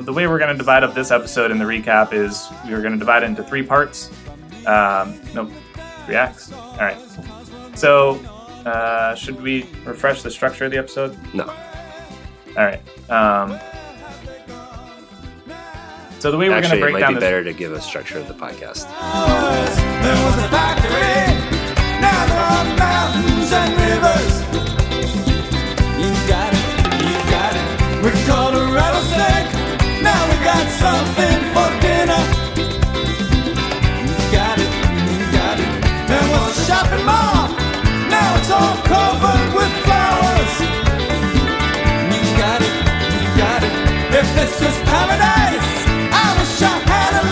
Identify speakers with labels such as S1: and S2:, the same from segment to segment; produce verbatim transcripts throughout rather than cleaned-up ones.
S1: the way we're going to divide up this episode in the recap is we're going to divide it into three parts. Um, nope, three acts. All right. So, uh, should we refresh the structure of the episode?
S2: No.
S1: All right. Um, so the way we're going to break
S2: down... Actually, it might
S1: down
S2: be
S1: this...
S2: better to give a structure of the podcast.
S3: There was a factory, now there are mountains and rivers. You got it, you got it. We caught a rattlesnake, now we got something for dinner. You got it, you got it. There was a shopping mall, now it's all covered with flowers. You got it, you got it. If this was paradise, I wish I had a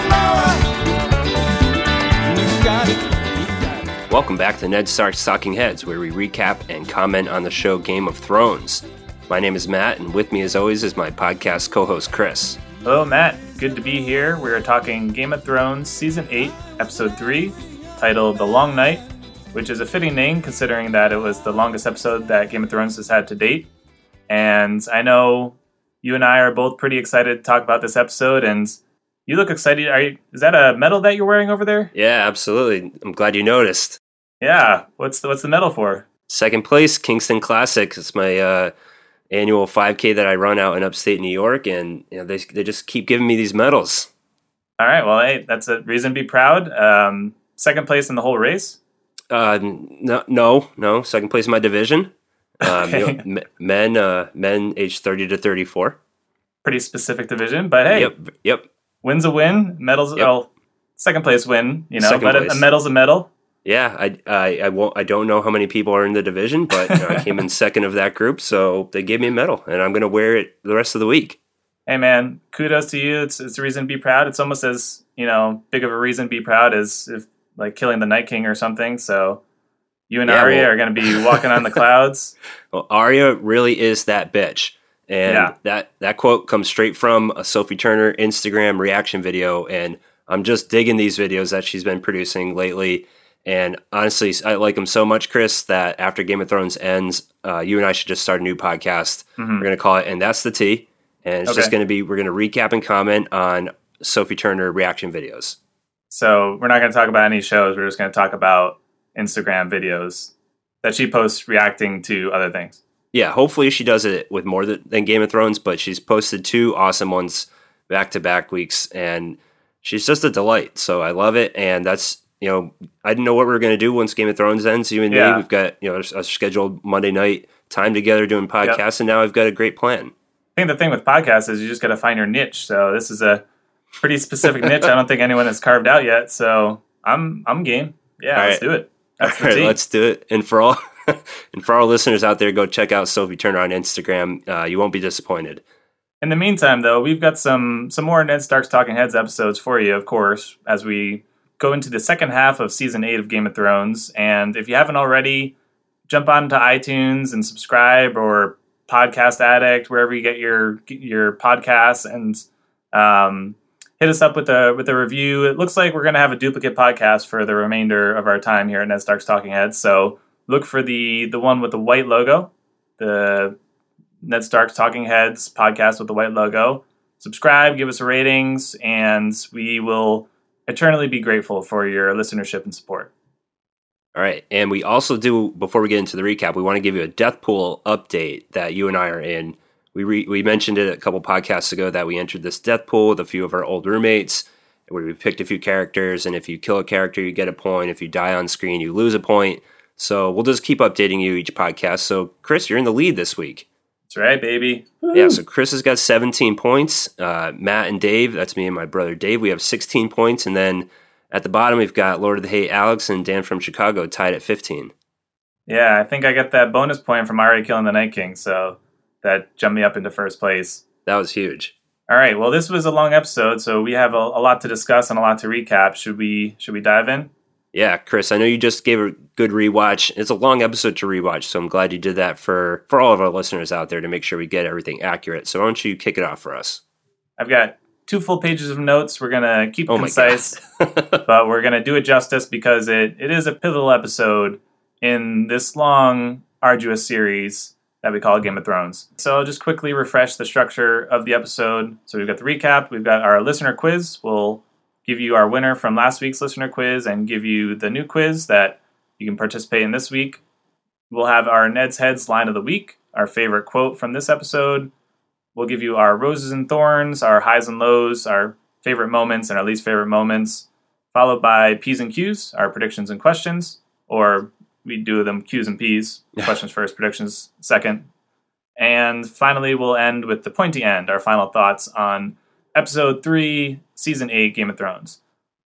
S3: lawnmower. You got it, you got it.
S2: Welcome back to Ned Stark's Talking Heads, where we recap and comment on the show Game of Thrones. My name is Matt, and with me as always is my podcast co-host Chris.
S1: Hello, Matt. Good to be here. We're talking Game of Thrones Season eight, Episode three, titled The Long Night, which is a fitting name considering that it was the longest episode that Game of Thrones has had to date. And I know you and I are both pretty excited to talk about this episode, and you look excited. Are you, is that a medal that you're wearing over there?
S2: Yeah, absolutely. I'm glad you noticed.
S1: Yeah. What's the, what's the medal for?
S2: Second place, Kingston Classic. It's my uh, annual five K that I run out in upstate New York, and you know, they they just keep giving me these medals.
S1: All right. Well, hey, that's a reason to be proud. Um, second place in the whole race?
S2: Uh, no, no, no. Second place in my division. Um,
S1: Okay.
S2: you know, m- men, uh, men aged thirty to thirty-four.
S1: Pretty specific division, but hey,
S2: Yep, yep.
S1: win's a win. Medal's
S2: Yep.
S1: well, second place win. You know,
S2: Second
S1: but a,
S2: place.
S1: a medal's a medal.
S2: Yeah, I, I, I won't. I don't know how many people are in the division, but you know, I came in second of that group, so they gave me a medal, and I'm going to wear it the rest of the week.
S1: Hey man, kudos to you. It's it's a reason to be proud. It's almost as, you know, big of a reason to be proud as if like killing the Night King or something. So you and
S2: Yeah,
S1: Arya
S2: well-
S1: are going to be walking on the clouds.
S2: Well, Arya really is that bitch, and
S1: Yeah.
S2: that that quote comes straight from a Sophie Turner Instagram reaction video, and I'm just digging these videos that she's been producing lately. And honestly, I like them so much, Chris, that after Game of Thrones ends, uh, you and I should just start a new podcast.
S1: Mhm.
S2: We're going to call it And That's the Tea. And it's just
S1: Okay.
S2: going to be, we're going to recap and comment on Sophie Turner reaction videos.
S1: So we're not going to talk about any shows. We're just going to talk about Instagram videos that she posts reacting to other things.
S2: Yeah, hopefully she does it with more than, than Game of Thrones, but she's posted two awesome ones back-to-back weeks, and she's just a delight. So I love it, and that's, you know, I didn't know what we were going to do once Game of Thrones ends, you and
S1: Yeah.
S2: me. We've got, you know, a scheduled Monday night time together doing podcasts, and now I've got a great plan.
S1: I think the thing with podcasts is you just got to find your niche. So this is a pretty specific niche. I don't think anyone has carved out yet. So I'm I'm game. Yeah,
S2: All
S1: let's
S2: right.
S1: do it. That's
S2: All
S1: the
S2: right,
S1: tea.
S2: let's do it. And for all and for our listeners out there, go check out Sophie Turner on Instagram. Uh, you won't be disappointed.
S1: In the meantime, though, we've got some some more Ned Stark's Talking Heads episodes for you, of course, as we go into the second half of Season eight of Game of Thrones. And if you haven't already, jump onto iTunes and subscribe, or Podcast Addict, wherever you get your your podcasts, and um, hit us up with a with a review. It looks like we're going to have a duplicate podcast for the remainder of our time here at Ned Stark's Talking Heads. So look for the the one with the white logo, the Ned Stark's Talking Heads podcast with the white logo. Subscribe, give us ratings, and we will eternally be grateful for your listenership and support.
S2: All right. And we also do, before we get into the recap, we want to give you a Death Pool update that you and I are in. We re, we mentioned it a couple podcasts ago that we entered this Death Pool with a few of our old roommates, where we picked a few characters, and if you kill a character, you get a point. If you die on screen, you lose a point. So we'll just keep updating you each podcast. So, Chris, you're in the lead this week.
S1: That's right, baby.
S2: Yeah, so Chris has got seventeen points. Uh, Matt and Dave, that's me and my brother Dave, we have sixteen points. And then at the bottom, we've got Lord of the Hate Alex and Dan from Chicago tied at fifteen.
S1: Yeah, I think I got that bonus point from already killing the Night King, so that jumped me up into first place.
S2: That was huge.
S1: All right, well, this was a long episode, so we have a, a lot to discuss and a lot to recap. Should we should we dive in?
S2: Yeah, Chris, I know you just gave a good rewatch. It's a long episode to rewatch, so I'm glad you did that for, for all of our listeners out there to make sure we get everything accurate. So why don't you kick it off for us?
S1: I've got two full pages of notes. We're going to keep it
S2: Oh my
S1: concise,
S2: God.
S1: but we're going to do it justice because it, it is a pivotal episode in this long, arduous series. that we call Game of Thrones. So I'll just quickly refresh the structure of the episode. So we've got the recap, we've got our listener quiz. We'll give you our winner from last week's listener quiz and give you the new quiz that you can participate in this week. We'll have our Ned's Heads line of the week, our favorite quote from this episode. We'll give you our roses and thorns, our highs and lows, our favorite moments and our least favorite moments, followed by P's and Q's, our predictions and questions, or we do them Q's and P's, questions first, predictions second. And finally, we'll end with the pointy end, our final thoughts on episode three, season eight, Game of Thrones.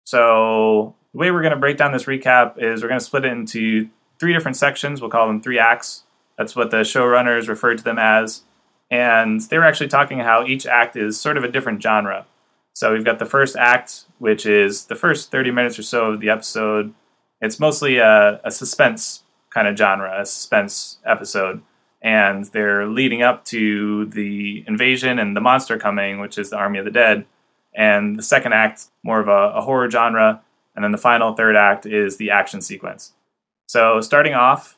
S1: So the way we're going to break down this recap is we're going to split it into three different sections. We'll call them three acts. That's what the showrunners referred to them as. And they were actually talking how each act is sort of a different genre. So we've got the first act, which is the first thirty minutes or so of the episode. It's mostly a, a suspense kind of genre, a suspense episode. And they're leading up to the invasion and the monster coming, which is the Army of the Dead. And the second act, more of a, a horror genre. And then the final third act is the action sequence. So starting off,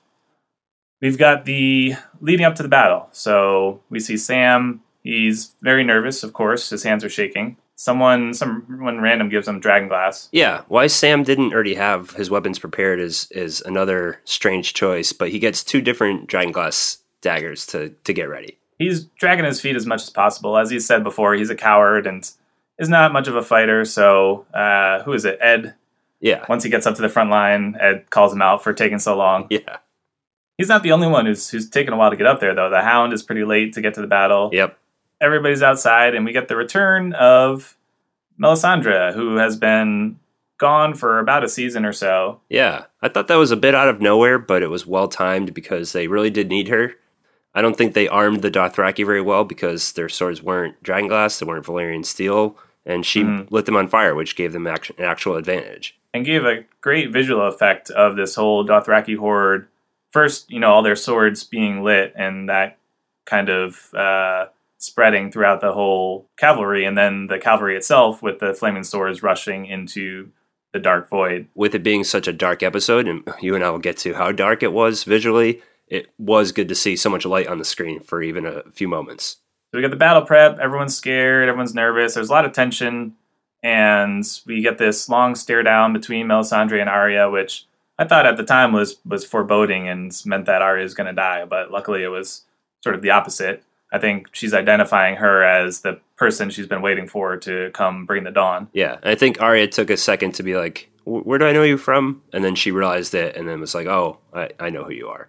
S1: we've got the leading up to the battle. So we see Sam. He's very nervous, of course. His hands are shaking. Someone, someone random gives him dragon glass.
S2: Yeah, why Sam didn't already have his weapons prepared is is another strange choice. But he gets two different dragon glass daggers to to get ready.
S1: He's dragging his feet as much as possible. As he said before, he's a coward and is not much of a fighter. So uh, who is it? Ed.
S2: Yeah.
S1: Once he gets up to the front line, Ed calls him out for taking so long.
S2: Yeah.
S1: He's not the only one who's who's taken a while to get up there, though. The Hound is pretty late to get to the battle.
S2: Yep.
S1: Everybody's outside, and we get the return of Melisandre, who has been gone for about a season or so.
S2: Yeah. I thought that was a bit out of nowhere, but it was well-timed because they really did need her. I don't think they armed the Dothraki very well because their swords weren't dragon glass, they weren't Valyrian steel, and she mm-hmm. lit them on fire, which gave them act- an actual advantage.
S1: And gave a great visual effect of this whole Dothraki horde. First, you know, all their swords being lit and that kind of uh, spreading throughout the whole cavalry, and then the cavalry itself with the flaming swords rushing into the dark void.
S2: With it being such a dark episode, and you and I will get to how dark it was visually, it was good to see so much light on the screen for even a few moments.
S1: So we got the battle prep, everyone's scared, everyone's nervous, there's a lot of tension, and we get this long stare down between Melisandre and Arya, which I thought at the time was was foreboding and meant that Arya is going to die, but luckily it was sort of the opposite. I think she's identifying her as the person she's been waiting for to come bring the dawn.
S2: Yeah, I think Arya took a second to be like, where do I know you from? And then she realized it and then was like, oh, I, I know who you are.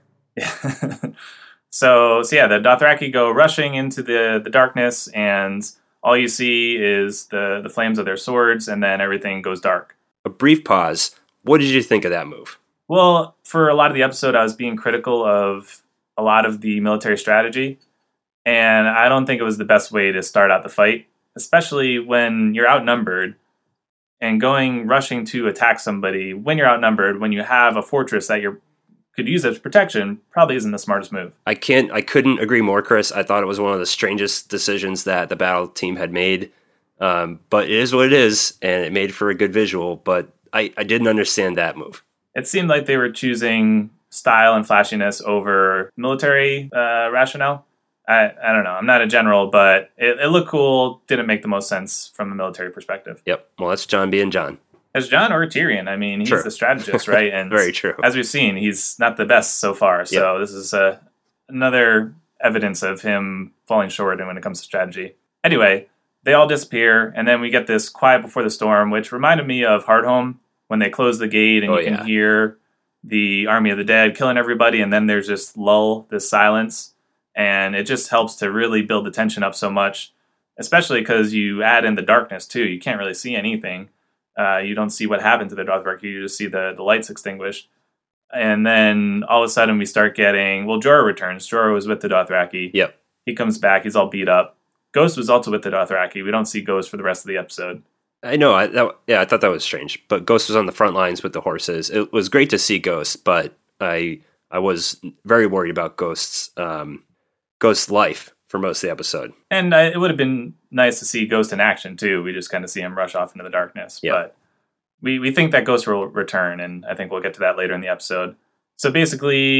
S1: so, so yeah, the Dothraki go rushing into the, the darkness, and all you see is the, the flames of their swords, and then everything goes dark.
S2: A brief pause. What did you think of that move?
S1: Well, for a lot of the episode, I was being critical of a lot of the military strategy, and I don't think it was the best way to start out the fight, especially when you're outnumbered and going rushing to attack somebody when you're outnumbered, when you have a fortress that you could use as protection, probably isn't the smartest move.
S2: I can't, I couldn't agree more, Chris. I thought it was one of the strangest decisions that the battle team had made, um, but it is what it is, and it made for a good visual, but I, I didn't understand that move.
S1: It seemed like they were choosing style and flashiness over military uh, rationale. I, I don't know. I'm not a general, but it, it looked cool. Didn't make the most sense from a military perspective.
S2: Yep. Well, that's John being John.
S1: As John or Tyrion. I mean, he's
S2: true.
S1: the strategist, right? And
S2: very true.
S1: As we've seen, he's not the best so far. So yep. This is uh, another evidence of him falling short when it comes to strategy. Anyway, they all disappear, and then we get this quiet before the storm, which reminded me of Hardhome when they close the gate and
S2: oh,
S1: you
S2: yeah.
S1: can hear the Army of the Dead killing everybody, and then there's this lull, this silence, and it just helps to really build the tension up so much, especially because you add in the darkness, too. You can't really see anything. Uh, you don't see what happened to the Dothraki. You just see the, the lights extinguished. And then all of a sudden we start getting... Well, Jorah returns. Jorah was with the Dothraki.
S2: Yep.
S1: He comes back. He's all beat up. Ghost was also with the Dothraki. We don't see Ghost for the rest of the episode.
S2: I know. I, that, yeah, I thought that was strange. But Ghost was on the front lines with the horses. It was great to see Ghost, but I I was very worried about Ghost's, um, Ghost's life for most of the episode.
S1: And uh, it would have been nice to see Ghost in action, too. We just kind of see him rush off into the darkness.
S2: Yep.
S1: But we, we think that Ghost will return, and I think we'll get to that later in the episode. So basically,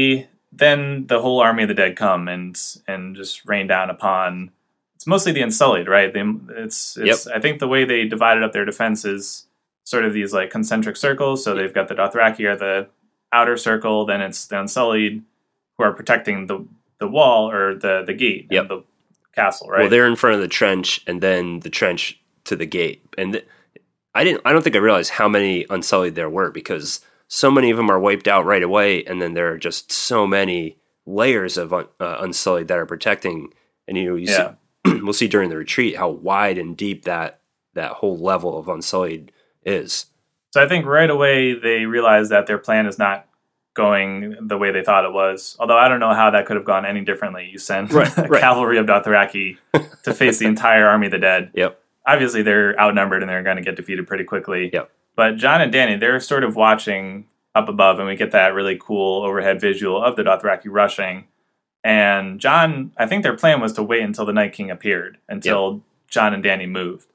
S1: then the whole army of the dead come and and just rain down upon. It's mostly the Unsullied, right? They, it's it's.
S2: Yep.
S1: I think the way they divided up their defense is sort of these like concentric circles. So they've got the Dothraki are the outer circle, then it's the Unsullied who are protecting the the wall or the the gate
S2: Yep.
S1: and the castle, right?
S2: Well, they're in front of the trench, and then the trench to the gate. And th- I didn't. I don't think I realized how many Unsullied there were, because so many of them are wiped out right away, and then there are just so many layers of un- uh, Unsullied that are protecting. And you know, you
S1: Yeah.
S2: see, we'll see during the retreat how wide and deep that that whole level of Unsullied is.
S1: So I think right away they realized that their plan is not going the way they thought it was. Although I don't know how that could have gone any differently. You send
S2: Right,
S1: a
S2: right.
S1: cavalry of Dothraki to face the entire army of the dead.
S2: Yep.
S1: Obviously, they're outnumbered and they're going to get defeated pretty quickly.
S2: Yep.
S1: But John and Danny, they're sort of watching up above, and we get that really cool overhead visual of the Dothraki rushing. And John, I think their plan was to wait until the Night King appeared, until John and Danny moved.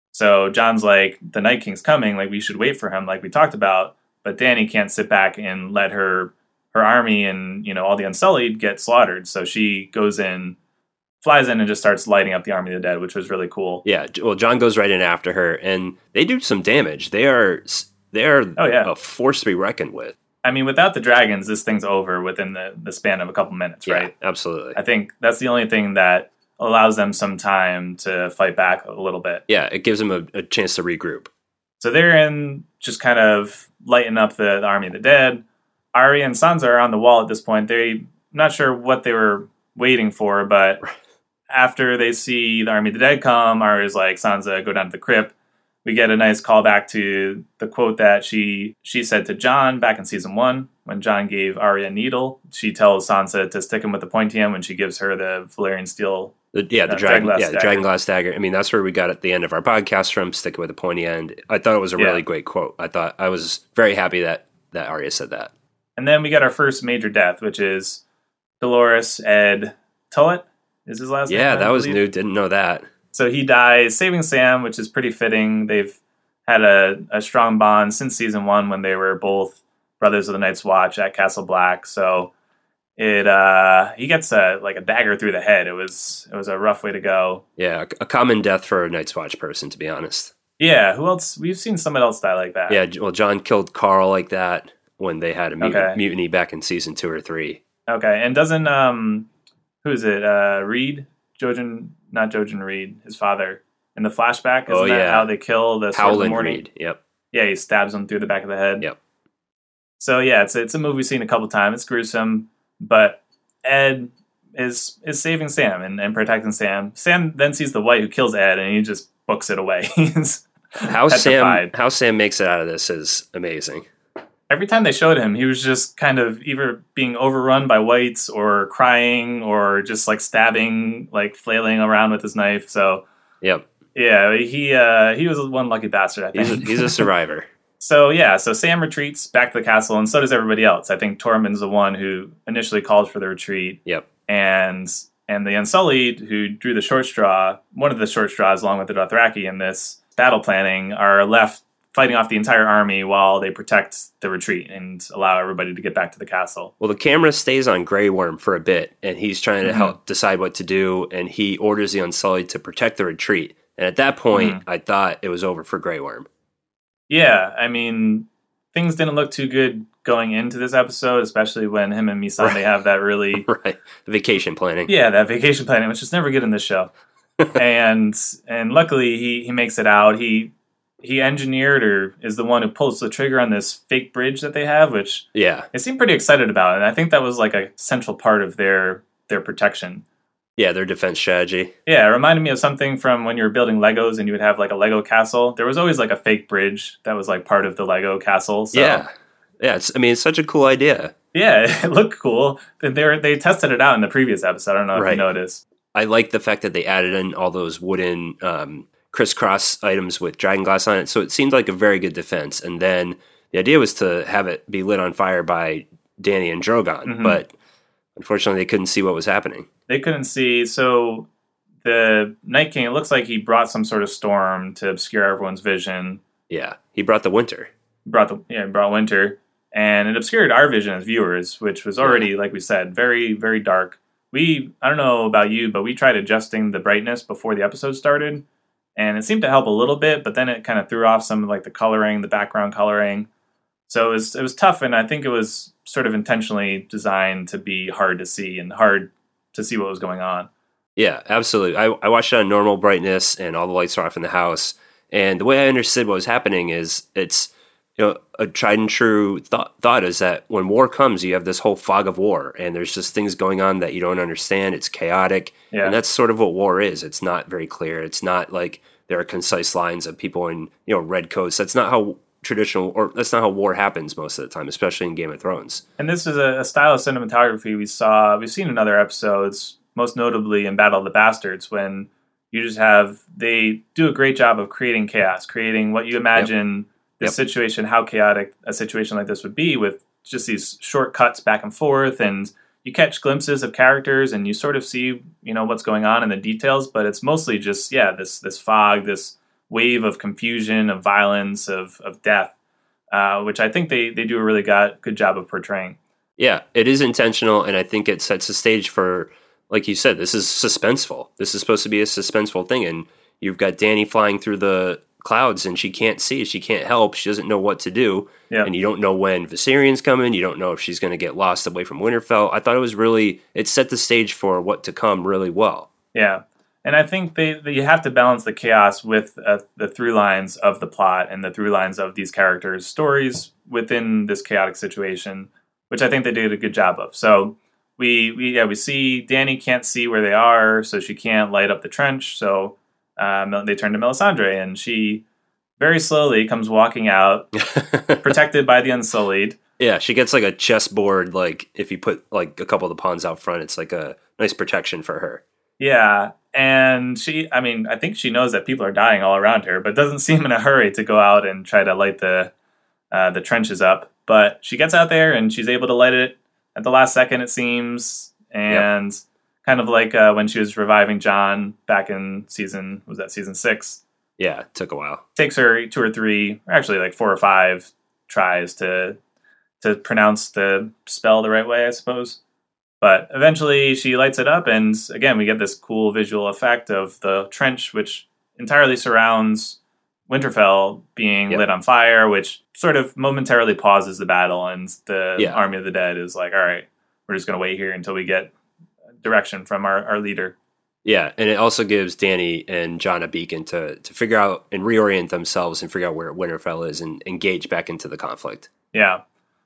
S1: So John's like, the Night King's coming, like we should wait for him, like we talked about. But Danny can't sit back and let her her army and, you know, all the Unsullied get slaughtered. So she goes in, flies in, and just starts lighting up the army of the dead, which was really cool.
S2: Yeah. Well, John goes right in after her, and they do some damage. They are they are
S1: Oh, yeah.
S2: a force to be reckoned with.
S1: I mean, without the dragons, this thing's over within the, the span of a couple minutes, right?
S2: Yeah, absolutely.
S1: I think that's the only thing that allows them some time to fight back a little bit.
S2: Yeah, it gives them a, a chance to regroup.
S1: So they're in just kind of lighting up the, the army of the dead. Arya and Sansa are on the wall at this point. They're not sure what they were waiting for, but after they see the army of the dead come, Arya's like, Sansa, go down to the crypt. We get a nice callback to the quote that she she said to Jon back in season one when Jon gave Arya a needle. She tells Sansa to stick him with the pointy end when she gives her the Valyrian steel.
S2: The, yeah, the
S1: Uh,
S2: dragon,
S1: Dragonglass
S2: yeah, the
S1: dagger.
S2: Dragonglass dagger. I mean, that's where we got at the end of our podcast from, stick it with a pointy end. I thought it was a
S1: Yeah.
S2: really great quote. I thought I was very happy that, that Arya said that.
S1: And then we get our first major death, which is Dolores Ed Tullet is his last name.
S2: Yeah,
S1: I
S2: that was
S1: believe.
S2: new. Didn't know that.
S1: So he dies saving Sam, which is pretty fitting. They've had a, a strong bond since season one when they were both brothers of the Night's Watch at Castle Black. So it uh, he gets a like a dagger through the head. It was it was a rough way to go.
S2: Yeah, a, a common death for a Night's Watch person, to be honest.
S1: Yeah, who else? We've seen someone else die like that.
S2: Yeah, well, John killed Carl like that when they had a mut-
S1: Okay.
S2: mutiny back in season two or three.
S1: Okay, and doesn't um, who is it? Uh, Reed, Jojen, not Jojen Reed, his father in the flashback. Isn't
S2: Oh,
S1: that
S2: yeah.
S1: how they kill the Sword of the
S2: Howland
S1: Morning?
S2: Reed. Yep.
S1: Yeah, he stabs him through the back of the head.
S2: Yep.
S1: So yeah, it's it's a movie we've seen a couple times. It's gruesome, but Ed is is saving Sam and, and protecting Sam. Sam then sees the White who kills Ed, and he just books it away. He's
S2: How Sam
S1: petrified.
S2: how Sam makes it out of this is amazing.
S1: Every time they showed him, he was just kind of either being overrun by whites or crying or just like stabbing, like flailing around with his knife. So
S2: Yep.
S1: yeah, he uh, he was one lucky bastard, I
S2: He's a,
S1: think.
S2: he's a survivor.
S1: So yeah, so Sam retreats back to the castle, and so does everybody else. I think Tormund's the one who initially called for the retreat,
S2: Yep.
S1: and and the Unsullied, who drew the short straw, one of the short straws, along with the Dothraki in this battle planning, are left fighting off the entire army while they protect the retreat and allow everybody to get back to the castle.
S2: Well, the camera stays on Grey Worm for a bit, and he's trying to
S1: Mhm.
S2: help decide what to do, and he orders the Unsullied to protect the retreat. And at that point,
S1: Mhm.
S2: I thought it was over for Grey Worm.
S1: Yeah, I mean, things didn't look too good going into this episode, especially when him and Missandei
S2: Right.
S1: have that really
S2: Right. The vacation planning.
S1: Yeah, that vacation planning, which is never good in this show. and and luckily he he makes it out. He he engineered or is the one who pulls the trigger on this fake bridge that they have, which
S2: Yeah.
S1: they seem pretty excited about. And I think that was like a central part of their their protection.
S2: Yeah, their defense strategy.
S1: Yeah, it reminded me of something from when you were building Legos and you would have like a Lego castle. There was always like a fake bridge that was like part of the Lego castle. So
S2: Yeah. Yeah, it's, I mean, it's such a cool idea.
S1: yeah, it looked cool. They were, they tested it out in the previous episode. I don't know if
S2: Right.
S1: you noticed.
S2: I like the fact that they added in all those wooden um, crisscross items with dragonglass on it, so it seemed like a very good defense. And then the idea was to have it be lit on fire by Dany and Drogon,
S1: Mhm.
S2: but unfortunately they couldn't see what was happening.
S1: They couldn't see. So the Night King, it looks like he brought some sort of storm to obscure everyone's vision.
S2: Yeah, he brought the winter.
S1: Brought the yeah, brought winter. and it obscured our vision as viewers, which was already, yeah. like we said, very, very dark. We, I don't know about you, but we tried adjusting the brightness before the episode started, and it seemed to help a little bit, but then it kind of threw off some of like the coloring, the background coloring. So it was, it was tough, and I think it was sort of intentionally designed to be hard to see and hard to see what was going on.
S2: Yeah, absolutely. I, I watched it on normal brightness, and all the lights are off in the house. And the way I understood what was happening is it's, you know, a tried and true thought, thought is that when war comes, you have this whole fog of war, and there's just things going on that you don't understand. It's chaotic, yeah. and that's sort of what war is. It's not very clear. It's not like there are concise lines of people in, you know, red coats. That's not how traditional, or that's not how war happens most of the time, especially in Game of Thrones.
S1: And this is a, a style of cinematography we saw, we've seen in other episodes, most notably in Battle of the Bastards, when you just have, they do a great job of creating chaos, creating what you imagine yep. the yep. situation, how chaotic a situation like this would be, with just these short cuts back and forth, and you catch glimpses of characters and you sort of see, you know, what's going on in the details, but it's mostly just, yeah, this this fog, this wave of confusion, of violence, of of death, uh, which I think they, they do a really got, good job of portraying.
S2: Yeah, it is intentional, and I think it sets the stage for, like you said, this is suspenseful. This is supposed to be a suspenseful thing, and you've got Dany flying through the clouds, and she can't see, she can't help, she doesn't know what to do, yeah. and you don't know when Viserion's coming, you don't know if she's going to get lost away from Winterfell. I thought it was really, it set the stage for what to come really well.
S1: Yeah. And I think they, they you have to balance the chaos with uh, the through lines of the plot and the through lines of these characters' stories within this chaotic situation, which I think they did a good job of. So we, we yeah we see Dany can't see where they are, so she can't light up the trench. So um, they turn to Melisandre, and she very slowly comes walking out, protected by the Unsullied.
S2: Yeah, she gets like a chessboard. Like if you put like a couple of the pawns out front, it's like a nice protection for her.
S1: Yeah. And she, I mean, I think she knows that people are dying all around her, but doesn't seem in a hurry to go out and try to light the uh, the trenches up. But she gets out there and she's able to light it at the last second, it seems. And yep. kind of like uh, when she was reviving Jon back in season, was that season six?
S2: Yeah, it took a while.
S1: Takes her two or three, or actually like four or five tries to to pronounce the spell the right way, I suppose. But eventually she lights it up, and again, we get this cool visual effect of the trench, which entirely surrounds Winterfell being yep. lit on fire, which sort of momentarily pauses the battle, and the yeah. Army of the Dead is like, all right, we're just going to wait here until we get direction from our, our leader.
S2: Yeah, and it also gives Dany and Jon a beacon to, to figure out and reorient themselves and figure out where Winterfell is and engage back into the conflict.
S1: Yeah.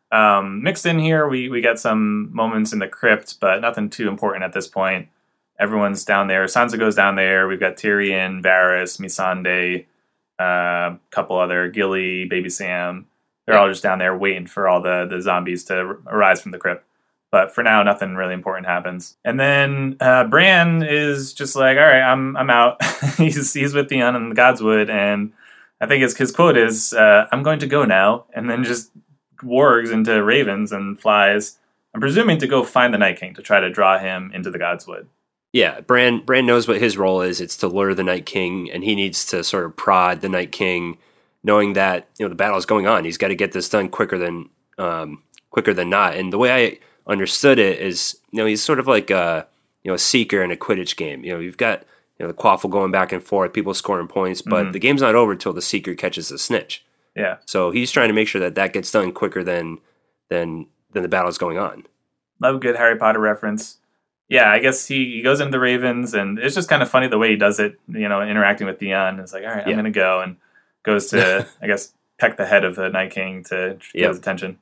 S1: Um, mixed in here, we, we get some moments in the crypt, but nothing too important at this point. Everyone's down there. Sansa goes down there. We've got Tyrion, Varys, Missandei, a uh, couple other, Gilly, Baby Sam. They're yeah. all just down there waiting for all the, the zombies to r- arise from the crypt. But for now, nothing really important happens. And then uh, Bran is just like, all right, I'm I'm out. he's he's with Theon and the Godswood, and I think his, his quote is, uh, I'm going to go now, and then just wargs into ravens and flies, I'm presuming to go find the Night King to try to draw him into the Godswood.
S2: Yeah, Bran Bran knows what his role is. It's to lure the Night King, and he needs to sort of prod the Night King, knowing that, you know, the battle is going on. He's got to get this done quicker than um, quicker than not. And the way I understood it is, you know, he's sort of like a, you know, a seeker in a Quidditch game. You know, you've got, you know, the quaffle going back and forth, people scoring points, but mm-hmm. the game's not over until the seeker catches the snitch.
S1: Yeah.
S2: So he's trying to make sure that that gets done quicker than than than the battle's going on.
S1: Love a good Harry Potter reference. Yeah, I guess he, he goes into the ravens, and it's just kind of funny the way he does it, you know, interacting with Theon. It's like, all right, yeah. I'm going to go, and goes to, I guess, peck the head of the Night King to get yep. his attention.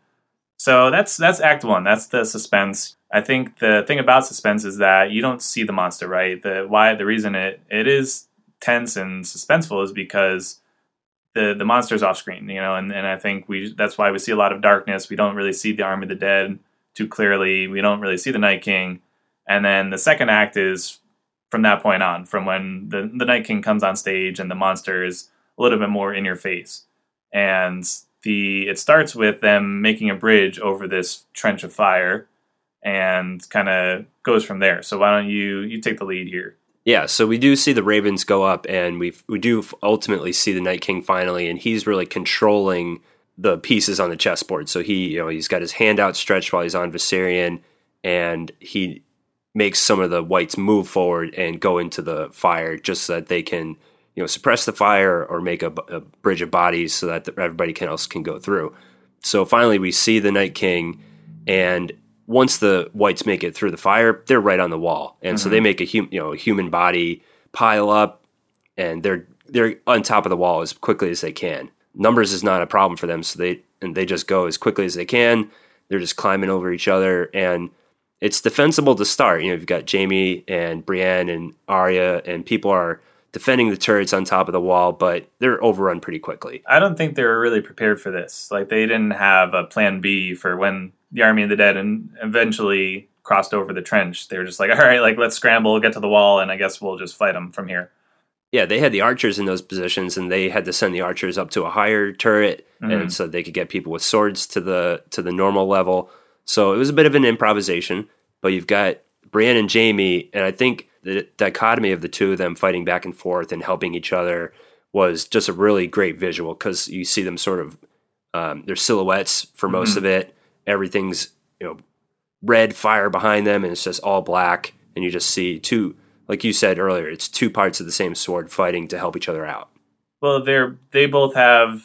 S1: So that's that's Act One. That's the suspense. I think the thing about suspense is that you don't see the monster, right? The why the reason it, it is tense and suspenseful is because the the monster's off screen, you know, and, and I think we that's why we see a lot of darkness. We don't really see the Army of the Dead too clearly. We don't really see the Night King. And then the second act is from that point on, from when the, the Night King comes on stage and the monster is a little bit more in your face. And the it starts with them making a bridge over this trench of fire and kind of goes from there. So why don't you you take the lead here?
S2: Yeah, so we do see the ravens go up, and we we do ultimately see the Night King finally, and he's really controlling the pieces on the chessboard. So he, you know, he's got his hand outstretched while he's on Viserion, and he makes some of the whites move forward and go into the fire just so that they can, you know, suppress the fire or make a, a bridge of bodies so that everybody can, else can go through. So finally we see the Night King, and once the whites make it through the fire, they're right on the wall. And mm-hmm. so they make a hum, you know, a human body pile up, and they're they're on top of the wall as quickly as they can. Numbers is not a problem for them, so they and they just go as quickly as they can. They're just climbing over each other, and it's defensible to start. You know, you've got Jaime and Brienne and Arya, and people are defending the turrets on top of the wall, but they're overrun pretty quickly.
S1: I don't think they were really prepared for this. Like, they didn't have a plan B for when the Army of the Dead and eventually crossed over the trench. They were just like, all right, like, let's scramble, get to the wall, and I guess we'll just fight them from here.
S2: Yeah, they had the archers in those positions, and they had to send the archers up to a higher turret, mm-hmm. and so they could get people with swords to the to the normal level. So it was a bit of an improvisation, but you've got Brienne and Jaime, and I think the dichotomy of the two of them fighting back and forth and helping each other was just a really great visual, because you see them sort of, um, their silhouettes for most mm-hmm. of it. Everything's, you know, red fire behind them, and it's just all black, and you just see two, like you said earlier, it's two parts of the same sword fighting to help each other out.
S1: Well, they're they both have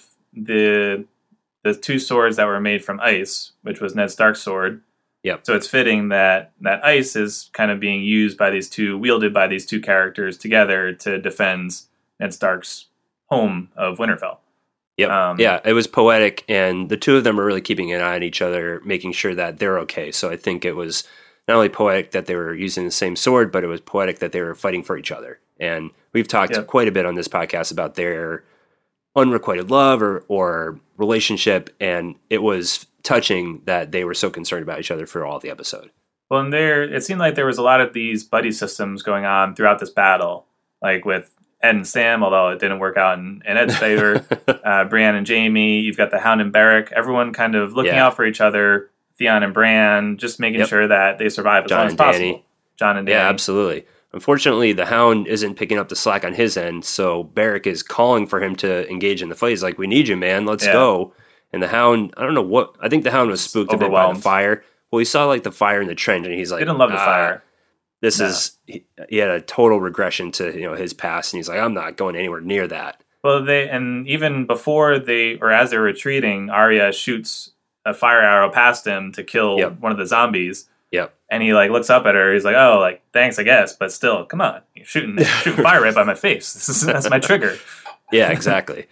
S1: the the two swords that were made from ice, which was Ned Stark's sword.
S2: Yep.
S1: So it's fitting that that ice is kind of being used by these two, wielded by these two characters together to defend Ned Stark's home of Winterfell.
S2: Yep. Um, yeah, it was poetic, and the two of them are really keeping an eye on each other, making sure that they're okay. So I think it was not only poetic that they were using the same sword, but it was poetic that they were fighting for each other. And we've talked yep. quite a bit on this podcast about their unrequited love or, or relationship, and it was touching that they were so concerned about each other for all the episode.
S1: Well, and there, it seemed like there was a lot of these buddy systems going on throughout this battle, like with Ed and Sam, although it didn't work out in, in Ed's favor. uh, Brienne and Jaime, you've got the Hound and Beric, everyone kind of looking yeah. out for each other. Theon and Bran, just making yep. sure that they survive as
S2: John
S1: long as
S2: and
S1: possible.
S2: Danny.
S1: John and Danny.
S2: Yeah, absolutely. Unfortunately, the Hound isn't picking up the slack on his end, so Beric is calling for him to engage in the fight. He's like, we need you, man. Let's yeah. go. And the Hound, I don't know what, I think the Hound was spooked a bit by the fire. Well, he saw like the fire in the trench, and he's like,
S1: he didn't love the ah, fire.
S2: This no. is, he, he had a total regression to, you know, his past, and he's like, I'm not going anywhere near that.
S1: Well, they, and even before they, or as they're retreating, Arya shoots a fire arrow past him to kill yep. one of the zombies.
S2: Yep.
S1: And he like looks up at her. He's like, "Oh, like thanks, I guess, but still, come on, you're shooting, you're shooting fire right by my face. This is that's my trigger."
S2: Yeah, exactly.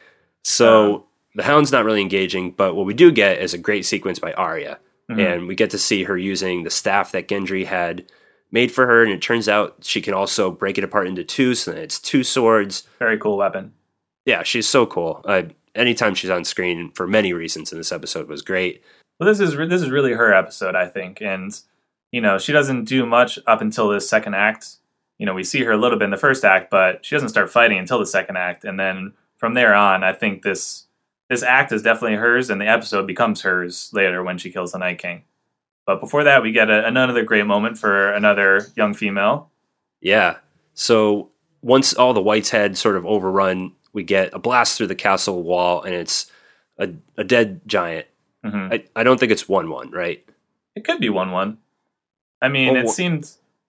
S2: So um, the Hound's not really engaging, but what we do get is a great sequence by Arya, mm-hmm. and we get to see her using the staff that Gendry had made for her, and it turns out she can also break it apart into two, so then it's two swords.
S1: Very cool weapon.
S2: Yeah, she's so cool. Uh, anytime she's on screen, for many reasons in this episode, was great.
S1: Well, this is this is really her episode, I think, and you know, she doesn't do much up until this second act. You know, we see her a little bit in the first act, but she doesn't start fighting until the second act, and then from there on, I think this this act is definitely hers, and the episode becomes hers later when she kills the Night King. But before that, we get a, another great moment for another young female.
S2: Yeah. So once all the whites had sort of overrun, we get a blast through the castle wall, and it's a, a dead giant. Mm-hmm. I, I don't think it's one one, right?
S1: It could be one one. I mean, well, it seemed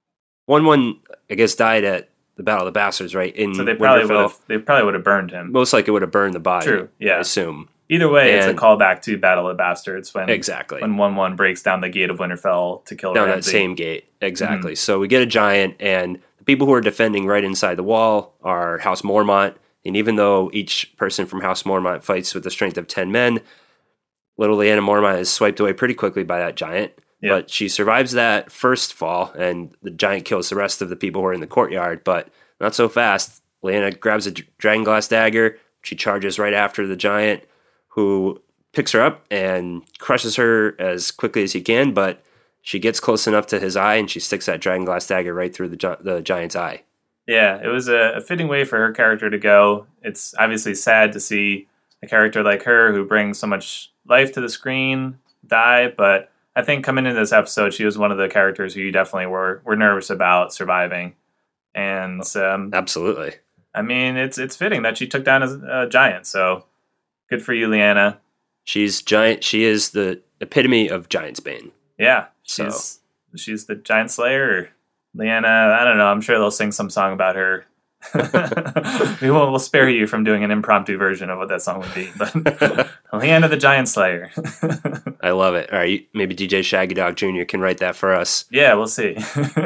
S2: one one. I guess died at the Battle of the Bastards, right? In
S1: so they probably would have. They probably would have burned him.
S2: Most likely would have burned the body.
S1: True. Yeah.
S2: I assume.
S1: Either way, and it's a callback to Battle of the Bastards when
S2: exactly
S1: when one one breaks down the gate of Winterfell to kill
S2: down
S1: Ramsay.
S2: That same gate. Exactly. Mm-hmm. So we get a giant, and the people who are defending right inside the wall are House Mormont. And even though each person from House Mormont fights with the strength of ten men, little Lyanna Mormont is swiped away pretty quickly by that giant. Yep. But she survives that first fall, and the giant kills the rest of the people who are in the courtyard, but not so fast. Lyanna grabs a dragonglass dagger. She charges right after the giant, who picks her up and crushes her as quickly as he can, but she gets close enough to his eye, and she sticks that dragonglass dagger right through the, gi- the giant's eye.
S1: Yeah, it was a, a fitting way for her character to go. It's obviously sad to see a character like her who brings so much life to the screen die, but I think coming into this episode, she was one of the characters who you definitely were were nervous about surviving. And um,
S2: absolutely,
S1: I mean, it's it's fitting that she took down a, a giant. So good for you, Lyanna.
S2: She's giant. She is the epitome of Giantsbane.
S1: Yeah,
S2: So-
S1: she's she's the giant slayer. Or Leanna, I don't know. I'm sure they'll sing some song about her. we won't. We'll spare you from doing an impromptu version of what that song would be. But Leanna the Giant Slayer.
S2: I love it. All right, maybe D J Shaggy Dog Junior can write that for us.
S1: Yeah, we'll see.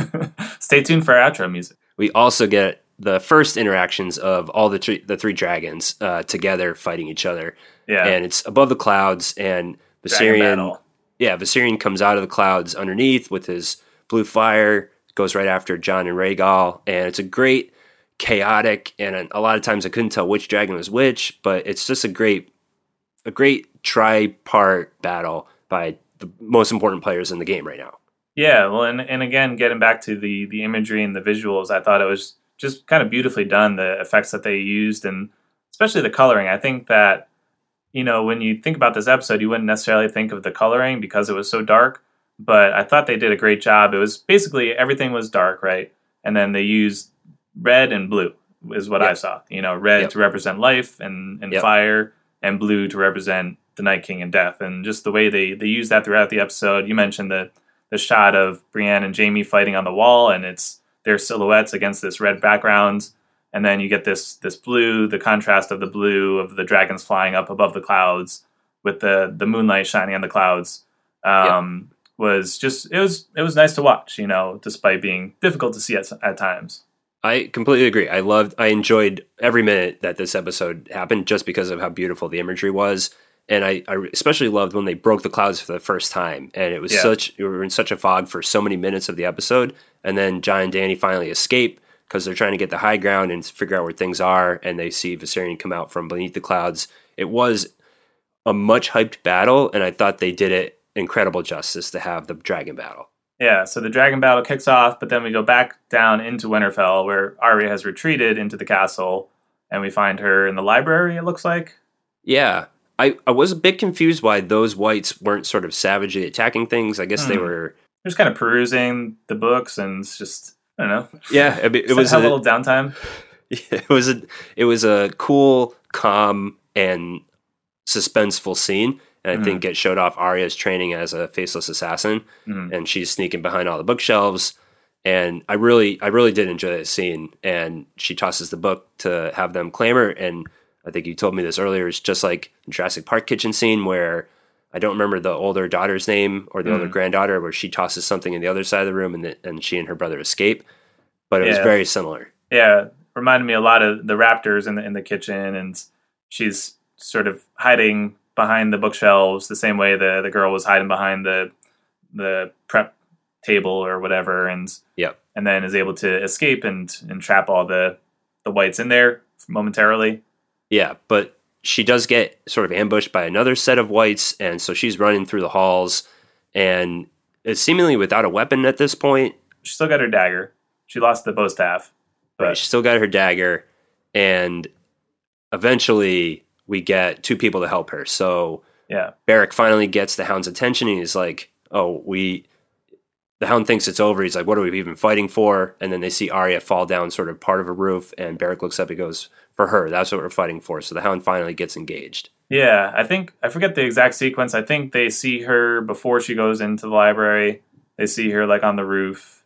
S1: Stay tuned for our outro music.
S2: We also get the first interactions of all the three, the three dragons uh, together fighting each other.
S1: Yeah,
S2: And it's above the clouds, and
S1: Dragon
S2: Viserion,
S1: battle.
S2: yeah, Viserion comes out of the clouds underneath with his blue fire, goes right after Jon and Rhaegal, and it's a great, chaotic, and a lot of times I couldn't tell which dragon was which, but it's just a great, a great tri-part battle by the most important players in the game right now.
S1: Yeah, well, and and again, getting back to the the imagery and the visuals, I thought it was just kind of beautifully done. The effects that they used, and especially the coloring. I think that, you know, when you think about this episode, you wouldn't necessarily think of the coloring because it was so dark. But I thought they did a great job. It was basically everything was dark, right? And then they used red and blue is what
S2: Yep.
S1: I saw. You know, red
S2: Yep.
S1: to represent life and, and
S2: Yep.
S1: fire, and blue to represent the Night King and death. And just the way they, they use that throughout the episode. You mentioned the the shot of Brienne and Jaime fighting on the wall, and it's their silhouettes against this red background. And then you get this this blue, the contrast of the blue of the dragons flying up above the clouds with the the moonlight shining on the clouds. Um, was just it was it was nice to watch, you know, despite being difficult to see at, at times.
S2: I completely agree. I loved, I enjoyed every minute that this episode happened just because of how beautiful the imagery was. And I, I especially loved when they broke the clouds for the first time. And it was
S1: Yeah.
S2: such, we were in such a fog for so many minutes of the episode. And then Jon and Dany finally escape because they're trying to get the high ground and figure out where things are. And they see Viserion come out from beneath the clouds. It was a much hyped battle. And I thought they did it incredible justice to have the dragon battle.
S1: Yeah, so the dragon battle kicks off, but then we go back down into Winterfell where Arya has retreated into the castle, and we find her in the library, it looks like.
S2: Yeah. I, I was a bit confused why those whites weren't sort of savagely attacking things. I guess they
S1: Hmm.
S2: were.
S1: Just kind of perusing the books and it's just, I don't know.
S2: Yeah, it, it
S1: Just
S2: was
S1: have
S2: a,
S1: a little downtime.
S2: it was a it was a cool, calm, and suspenseful scene. And I think it showed off Arya's training as a faceless assassin,
S1: Mhm.
S2: and she's sneaking behind all the bookshelves. And I really, I really did enjoy that scene. And she tosses the book to have them clamor. And I think you told me this earlier. It's just like the Jurassic Park kitchen scene where I don't remember the older daughter's name or the older
S1: Mm.
S2: granddaughter, where she tosses something in the other side of the room, and the, and she and her brother escape. But it was
S1: Yeah.
S2: very similar.
S1: Yeah, reminded me a lot of the raptors in the in the kitchen, and she's sort of hiding behind the bookshelves the same way the the girl was hiding behind the the prep table or whatever, and
S2: Yep.
S1: and then is able to escape and and trap all the the whites in there momentarily.
S2: Yeah, but she does get sort of ambushed by another set of whites, and so she's running through the halls, and it's seemingly without a weapon at this point.
S1: She still got her dagger. She lost the bow staff, but
S2: But she still got her dagger, and eventually we get two people to help her. So
S1: yeah,
S2: Beric finally gets the Hound's attention, and he's like, "Oh, we." The Hound thinks it's over. He's like, "What are we even fighting for?" And then they see Arya fall down sort of part of a roof, and Beric looks up and goes, "For her, that's what we're fighting for." So the Hound finally gets engaged.
S1: yeah. I think I forget the exact sequence. I think they see her before she goes into the library. They see her like on the roof,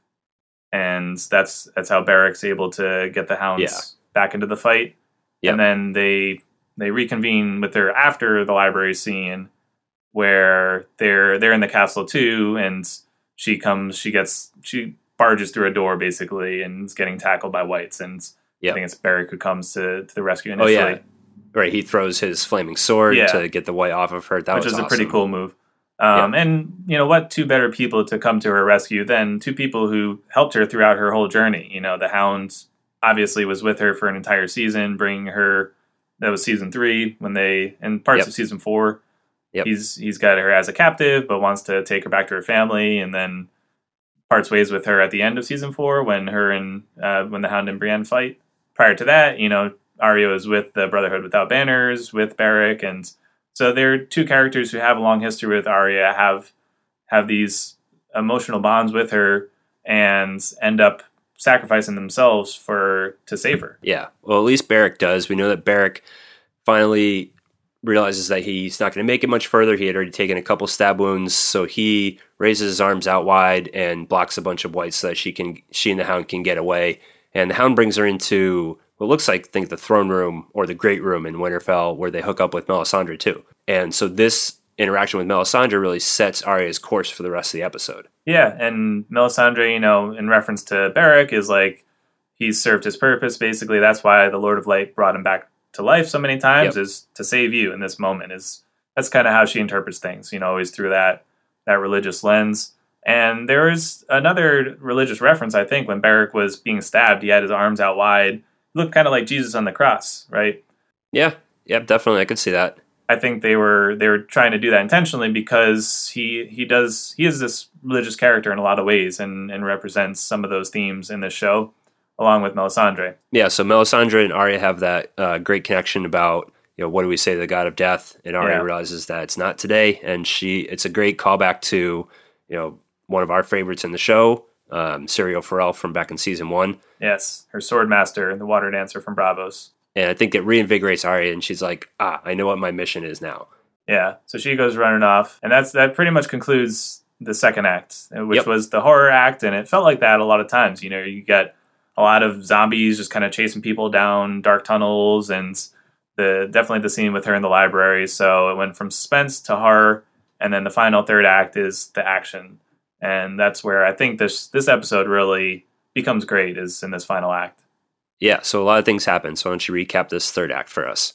S1: and that's that's how Beric's able to get the hounds
S2: Yeah.
S1: back into the fight.
S2: Yep.
S1: And then they they reconvene with her after the library scene, where they're they're in the castle too, and she comes, she gets she barges through a door basically, and is getting tackled by whites, and
S2: Yep.
S1: I think it's Beric who comes to, to the rescue
S2: Oh
S1: initially.
S2: yeah, right. He throws his flaming sword
S1: Yeah.
S2: to get the white off of her. That
S1: which
S2: was
S1: is
S2: awesome.
S1: a pretty cool move. Um, And you know what? Two better people to come to her rescue than two people who helped her throughout her whole journey. You know, the Hound obviously was with her for an entire season, bringing her. That was season three when they and parts
S2: Yep.
S1: of season four.
S2: Yep.
S1: He's he's got her as a captive, but wants to take her back to her family, and then parts ways with her at the end of season four when her and uh, when the Hound and Brienne fight. Prior to that, you know, Arya is with the Brotherhood Without Banners, with Beric, and so they're two characters who have a long history with Arya, have have these emotional bonds with her, and end up sacrificing themselves for to save her.
S2: Yeah. Well, at least Beric does. We know that Beric finally realizes that he's not going to make it much further. He had already taken a couple stab wounds, so he raises his arms out wide and blocks a bunch of whites so that she can, she and the Hound can get away. And the Hound brings her into what looks like, I think, the throne room or the great room in Winterfell, where they hook up with Melisandre too. And so this interaction with Melisandre really sets Arya's course for the rest of the episode.
S1: Yeah, and Melisandre, you know, in reference to Beric, is like, he's served his purpose, basically. That's why the Lord of Light brought him back to life so many times, yep. is to save you in this moment. Is That's kind of how she interprets things, you know, always through that that religious lens. And there is another religious reference, I think, when Beric was being stabbed, he had his arms out wide. He looked kind of like Jesus on the cross, right?
S2: Yeah, yeah, definitely. I could see that.
S1: I think they were they were trying to do that intentionally because he he does he is this religious character in a lot of ways and, and represents some of those themes in this show, along with Melisandre.
S2: Yeah, so Melisandre and Arya have that uh, great connection about, you know, what do we say to the god of death? And Arya yeah. realizes that it's not today, and she it's a great callback to, you know, one of our favorites in the show, um, Syrio Forel from back in season one.
S1: Yes, her sword master, the water dancer from Bravos.
S2: And I think it reinvigorates Arya, and she's like, ah, I know what my mission is now.
S1: Yeah, so she goes running off, and that's that pretty much concludes the second act, which
S2: yep.
S1: was the horror act, and it felt like that a lot of times. You know, you get a lot of zombies just kind of chasing people down dark tunnels, and the definitely the scene with her in the library. So it went from suspense to horror, and then the final third act is the action. And that's where I think this this episode really becomes great, is in this final act.
S2: Yeah, so a lot of things happen. So why don't you recap this third act for us?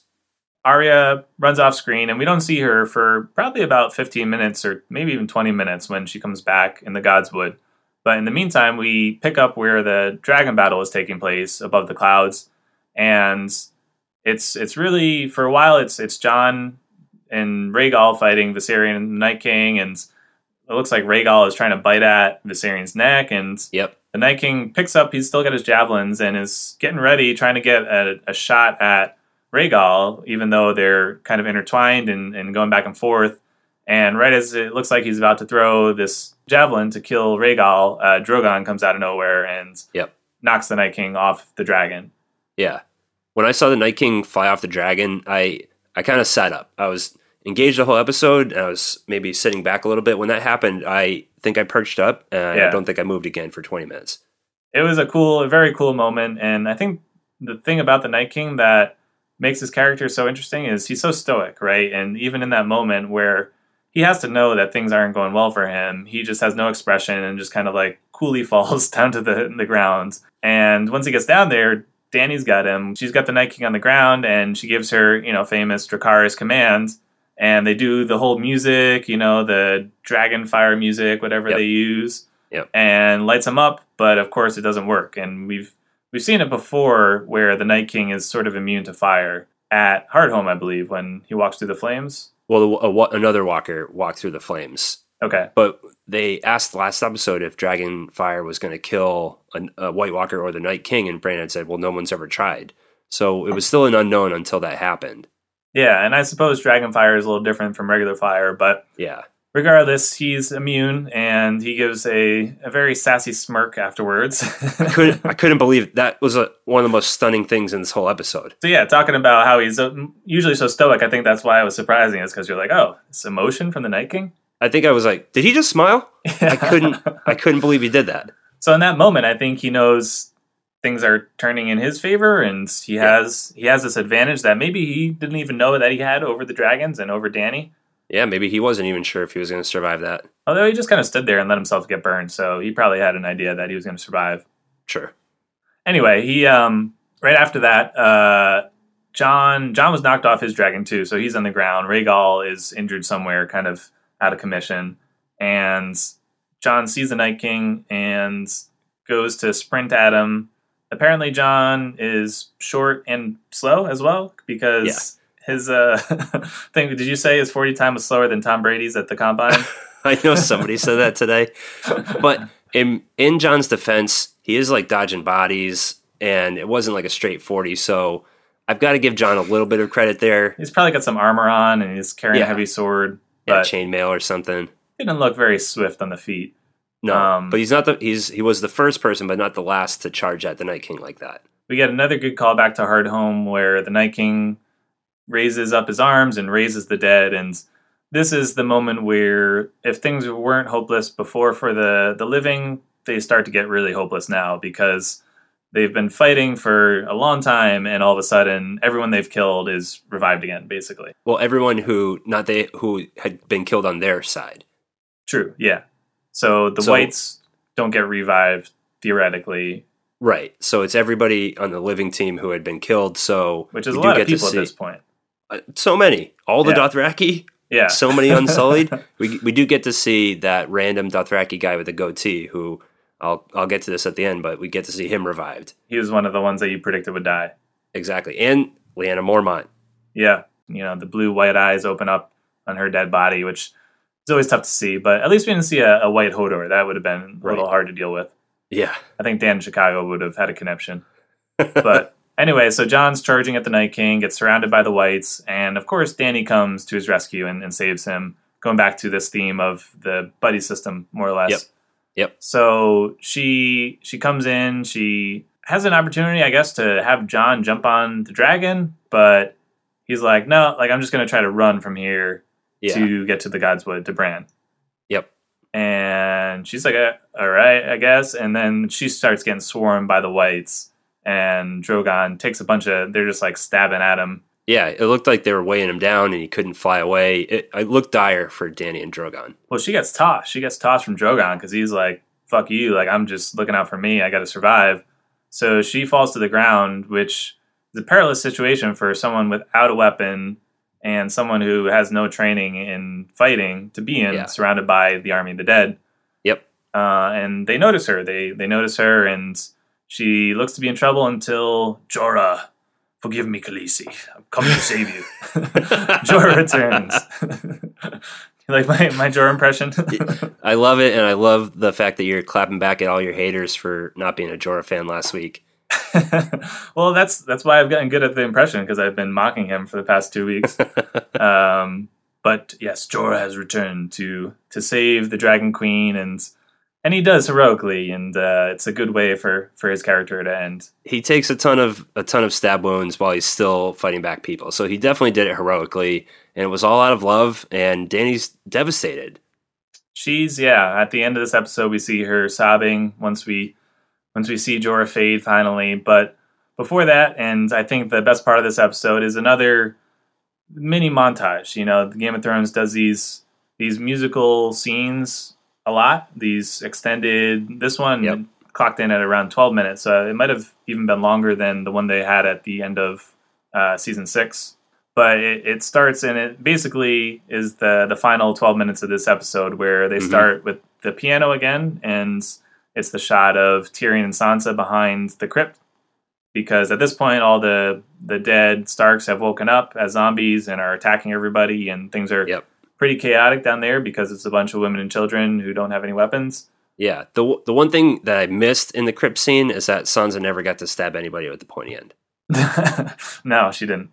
S1: Arya runs off screen, and we don't see her for probably about fifteen minutes or maybe even twenty minutes when she comes back in the Godswood. But in the meantime, we pick up where the dragon battle is taking place above the clouds. And it's it's really, for a while, it's it's Jon and Rhaegal fighting Viserion and the Night King, and it looks like Rhaegal is trying to bite at Viserion's neck, and
S2: yep.
S1: the Night King picks up, he's still got his javelins, and is getting ready, trying to get a, a shot at Rhaegal, even though they're kind of intertwined and, and going back and forth. And right as it looks like he's about to throw this javelin to kill Rhaegal, uh, Drogon comes out of nowhere and
S2: yep.
S1: knocks the Night King off the dragon.
S2: Yeah. When I saw the Night King fly off the dragon, I, I kind of sat up. I was engaged the whole episode, and I was maybe sitting back a little bit. When that happened, I think I perched up, and yeah. I don't think I moved again for twenty minutes.
S1: It was a cool, a very cool moment, and I think the thing about the Night King that makes his character so interesting is he's so stoic, right? And even in that moment where he has to know that things aren't going well for him, he just has no expression and just kind of like coolly falls down to the, the ground. And once he gets down there, Dany's got him. She's got the Night King on the ground, and she gives her, you know, famous Dracarys command. And they do the whole music, you know, the dragon fire music, whatever yep. they use,
S2: yep.
S1: and lights him up. But of course, it doesn't work. And we've we've seen it before, where the Night King is sort of immune to fire at Hardhome, I believe, when he walks through the flames.
S2: Well, a, a, another walker walked through the flames.
S1: Okay,
S2: but they asked last episode if dragon fire was going to kill a, a White Walker or the Night King, and Brandon said, "Well, no one's ever tried." So it was still an unknown until that happened.
S1: Yeah, and I suppose dragon fire is a little different from regular fire, but
S2: yeah.
S1: Regardless, he's immune, and he gives a, a very sassy smirk afterwards.
S2: I couldn't I couldn't believe that was a, one of the most stunning things in this whole episode.
S1: So yeah, talking about how he's usually so stoic, I think that's why it was surprising, is because you're like, oh, it's emotion from the Night King?
S2: I think I was like, did he just smile? Yeah. I couldn't I couldn't believe he did that.
S1: So in that moment, I think he knows things are turning in his favor, and he yeah. has he has this advantage that maybe he didn't even know that he had over the dragons and over Dany.
S2: Yeah, maybe he wasn't even sure if he was going to survive that.
S1: Although he just kind of stood there and let himself get burned, so he probably had an idea that he was going to survive.
S2: Sure.
S1: Anyway, he um, right after that, uh, Jon Jon was knocked off his dragon too, so he's on the ground. Rhaegal is injured somewhere, kind of out of commission, and Jon sees the Night King and goes to sprint at him. Apparently, Jon is short and slow as well, because yeah. his uh, thing, did you say his forty time was slower than Tom Brady's at the Combine?
S2: I know somebody said that today. But in, in Jon's defense, he is like dodging bodies, and it wasn't like a straight forty, so I've got to give Jon a little bit of credit there.
S1: He's probably got some armor on, and he's carrying yeah. a heavy sword.
S2: Yeah, chainmail or something.
S1: He didn't look very swift on the feet.
S2: No,
S1: um,
S2: but he's not the he's he was the first person, but not the last to charge at the Night King like that.
S1: We get another good callback to Hardhome, where the Night King raises up his arms and raises the dead. And this is the moment where if things weren't hopeless before for the, the living, they start to get really hopeless now because they've been fighting for a long time, and all of a sudden, everyone they've killed is revived again, basically.
S2: Well, everyone who not they who had been killed on their side.
S1: True, yeah. So the
S2: So-
S1: whites don't get revived, theoretically,
S2: Right. So it's everybody on the living team who had been killed. So
S1: which is
S2: we
S1: a
S2: do
S1: lot of
S2: get to
S1: people at
S2: see-
S1: this point.
S2: Uh, so many. All the
S1: Yeah.
S2: Dothraki.
S1: Yeah.
S2: So many Unsullied. we we do get to see that random Dothraki guy with the goatee who I'll I'll get to this at the end, but we get to see him revived.
S1: He was one of the ones that you predicted would die.
S2: Exactly. And Lyanna Mormont.
S1: Yeah. You know, the blue white eyes open up on her dead body, which is always tough to see, but at least we didn't see a, a white Hodor. That would have been a
S2: Right.
S1: little hard to deal with.
S2: Yeah.
S1: I think Dan in Chicago would have had a conniption. But anyway, so John's charging at the Night King, gets surrounded by the whites, and of course Dany comes to his rescue and, and saves him, going back to this theme of the buddy system, more or less.
S2: Yep. Yep.
S1: So she she comes in, she has an opportunity, I guess, to have John jump on the dragon, but he's like, no, like I'm just going to try to run from here
S2: Yeah.
S1: to get to the Godswood, to Bran.
S2: Yep.
S1: And she's like, uh, all right, I guess. And then she starts getting swarmed by the whites. And Drogon takes a bunch of, they're just like stabbing at him.
S2: Yeah. It looked like they were weighing him down and he couldn't fly away. It, it looked dire for Dany and Drogon.
S1: Well, she gets tossed. She gets tossed from Drogon because he's like, fuck you. Like, I'm just looking out for me. I got to survive. So she falls to the ground, which is a perilous situation for someone without a weapon and someone who has no training in fighting to be in,
S2: Yeah.
S1: surrounded by the army of the dead.
S2: Yep.
S1: Uh, and they notice her. They they notice her, and she looks to be in trouble until Jorah, forgive me, Khaleesi, I'm coming to save you. Jorah returns. You like my, my Jorah impression?
S2: I love it, and I love the fact that you're clapping back at all your haters for not being a Jorah fan last week.
S1: Well, that's that's why I've gotten good at the impression, because I've been mocking him for the past two weeks. um, but yes, Jorah has returned to to save the Dragon Queen, and and he does heroically, and uh, it's a good way for, for his character to end.
S2: He takes a ton of a ton of stab wounds while he's still fighting back people. So he definitely did it heroically, and it was all out of love. And Dany's devastated.
S1: She's yeah. At the end of this episode, we see her sobbing once we once we see Jorah fade finally. But before that, and I think the best part of this episode is another mini montage. You know, Game of Thrones does these these musical scenes a lot. These extended. This one
S2: Yep.
S1: clocked in at around twelve minutes. So it might have even been longer than the one they had at the end of uh, season six. But it, it starts, and it basically is the the final twelve minutes of this episode, where they
S2: Mhm.
S1: start with the piano again, and it's the shot of Tyrion and Sansa behind the crypt. Because at this point, all the, the dead Starks have woken up as zombies and are attacking everybody, and things are
S2: Yep.
S1: pretty chaotic down there because it's a bunch of women and children who don't have any weapons.
S2: Yeah. The the one thing that I missed in the crypt scene is that Sansa never got to stab anybody with the pointy end.
S1: No, she didn't.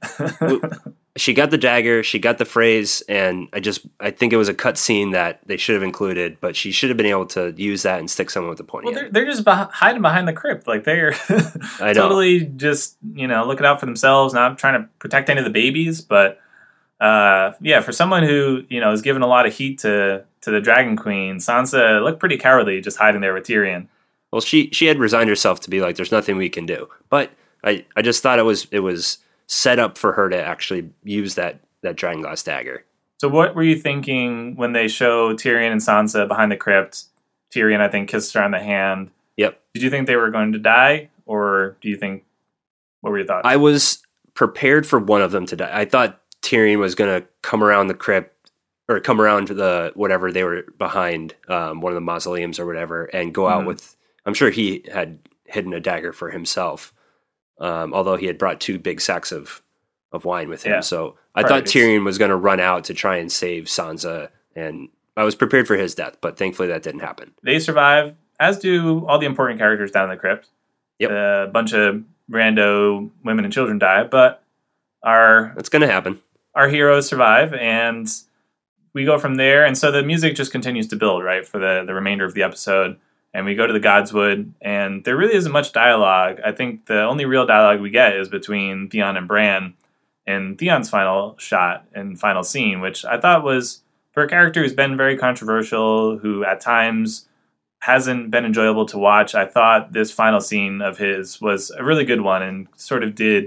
S2: She got the dagger, she got the phrase, and I just I think it was a cut scene that they should have included, but she should have been able to use that and stick someone with the pointy
S1: Well, they're,
S2: end.
S1: they're just beh- hiding behind the crypt. Like, they're
S2: I know.
S1: totally just, you know, looking out for themselves, not trying to protect any of the babies. But, uh, yeah, for someone who, you know, is giving a lot of heat to, to the Dragon Queen, Sansa looked pretty cowardly just hiding there with Tyrion.
S2: Well, she she had resigned herself to be like, there's nothing we can do. But I, I just thought it was it was set up for her to actually use that, that dragonglass dagger.
S1: So what were you thinking when they show Tyrion and Sansa behind the crypt? Tyrion, I think, kissed her on the hand.
S2: Yep.
S1: Did you think they were going to die? Or do you think, what were your thoughts?
S2: I was prepared for one of them to die. I thought Tyrion was going to come around the crypt or come around to the whatever they were behind, um, one of the mausoleums or whatever, and go out
S1: Mhm.
S2: with. I'm sure he had hidden a dagger for himself, um, although he had brought two big sacks of, of wine with him.
S1: Yeah.
S2: So I
S1: Right,
S2: thought
S1: it's-
S2: Tyrion was going to run out to try and save Sansa, and I was prepared for his death, but thankfully that didn't happen.
S1: They survive, as do all the important characters down in the crypt.
S2: Yep.
S1: A bunch of rando women and children die, but our
S2: That's going to happen.
S1: our heroes survive, and we go from there. And so the music just continues to build, right, for the, the remainder of the episode. And we go to the Godswood, and there really isn't much dialogue. I think the only real dialogue we get is between Theon and Bran. in Theon's final shot and final scene, which I thought was, for a character who's been very controversial, who at times hasn't been enjoyable to watch, I thought this final scene of his was a really good one and sort of did,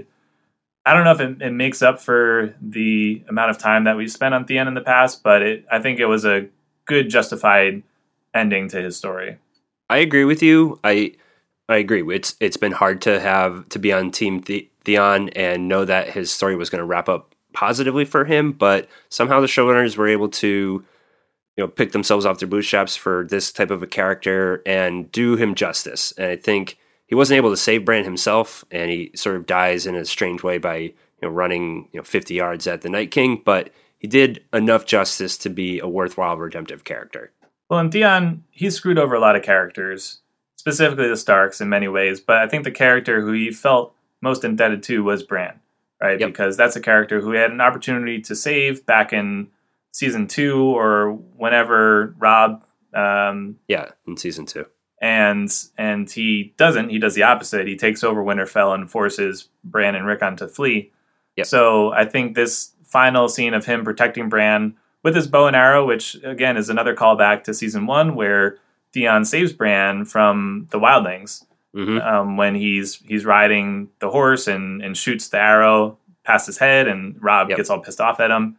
S1: I don't know if it, it makes up for the amount of time that we've spent on Theon in the past, but it, I think it was a good justified ending to his story.
S2: I agree with you. I I agree. It's it's been hard to have to be on Team the- Theon and know that his story was going to wrap up positively for him, but somehow the showrunners were able to, you know, pick themselves off their bootstraps for this type of a character and do him justice. And I think he wasn't able to save Bran himself, and he sort of dies in a strange way by, you know, running, you know, fifty yards at the Night King, but he did enough justice to be a worthwhile redemptive character.
S1: Well, in Theon, he screwed over a lot of characters, specifically the Starks in many ways, but I think the character who he felt most indebted to was Bran, right? Yep. Because that's a character who had an opportunity to save back in season two or whenever Robb... Um,
S2: yeah, in season two.
S1: And and he doesn't. He does the opposite. He takes over Winterfell and forces Bran and Rickon to flee.
S2: Yep.
S1: So I think this final scene of him protecting Bran with his bow and arrow, which, again, is another callback to season one, where Theon saves Bran from the wildlings. Mm-hmm. Um, when he's he's riding the horse and, and shoots the arrow past his head, and Robb yep. gets all pissed off at him.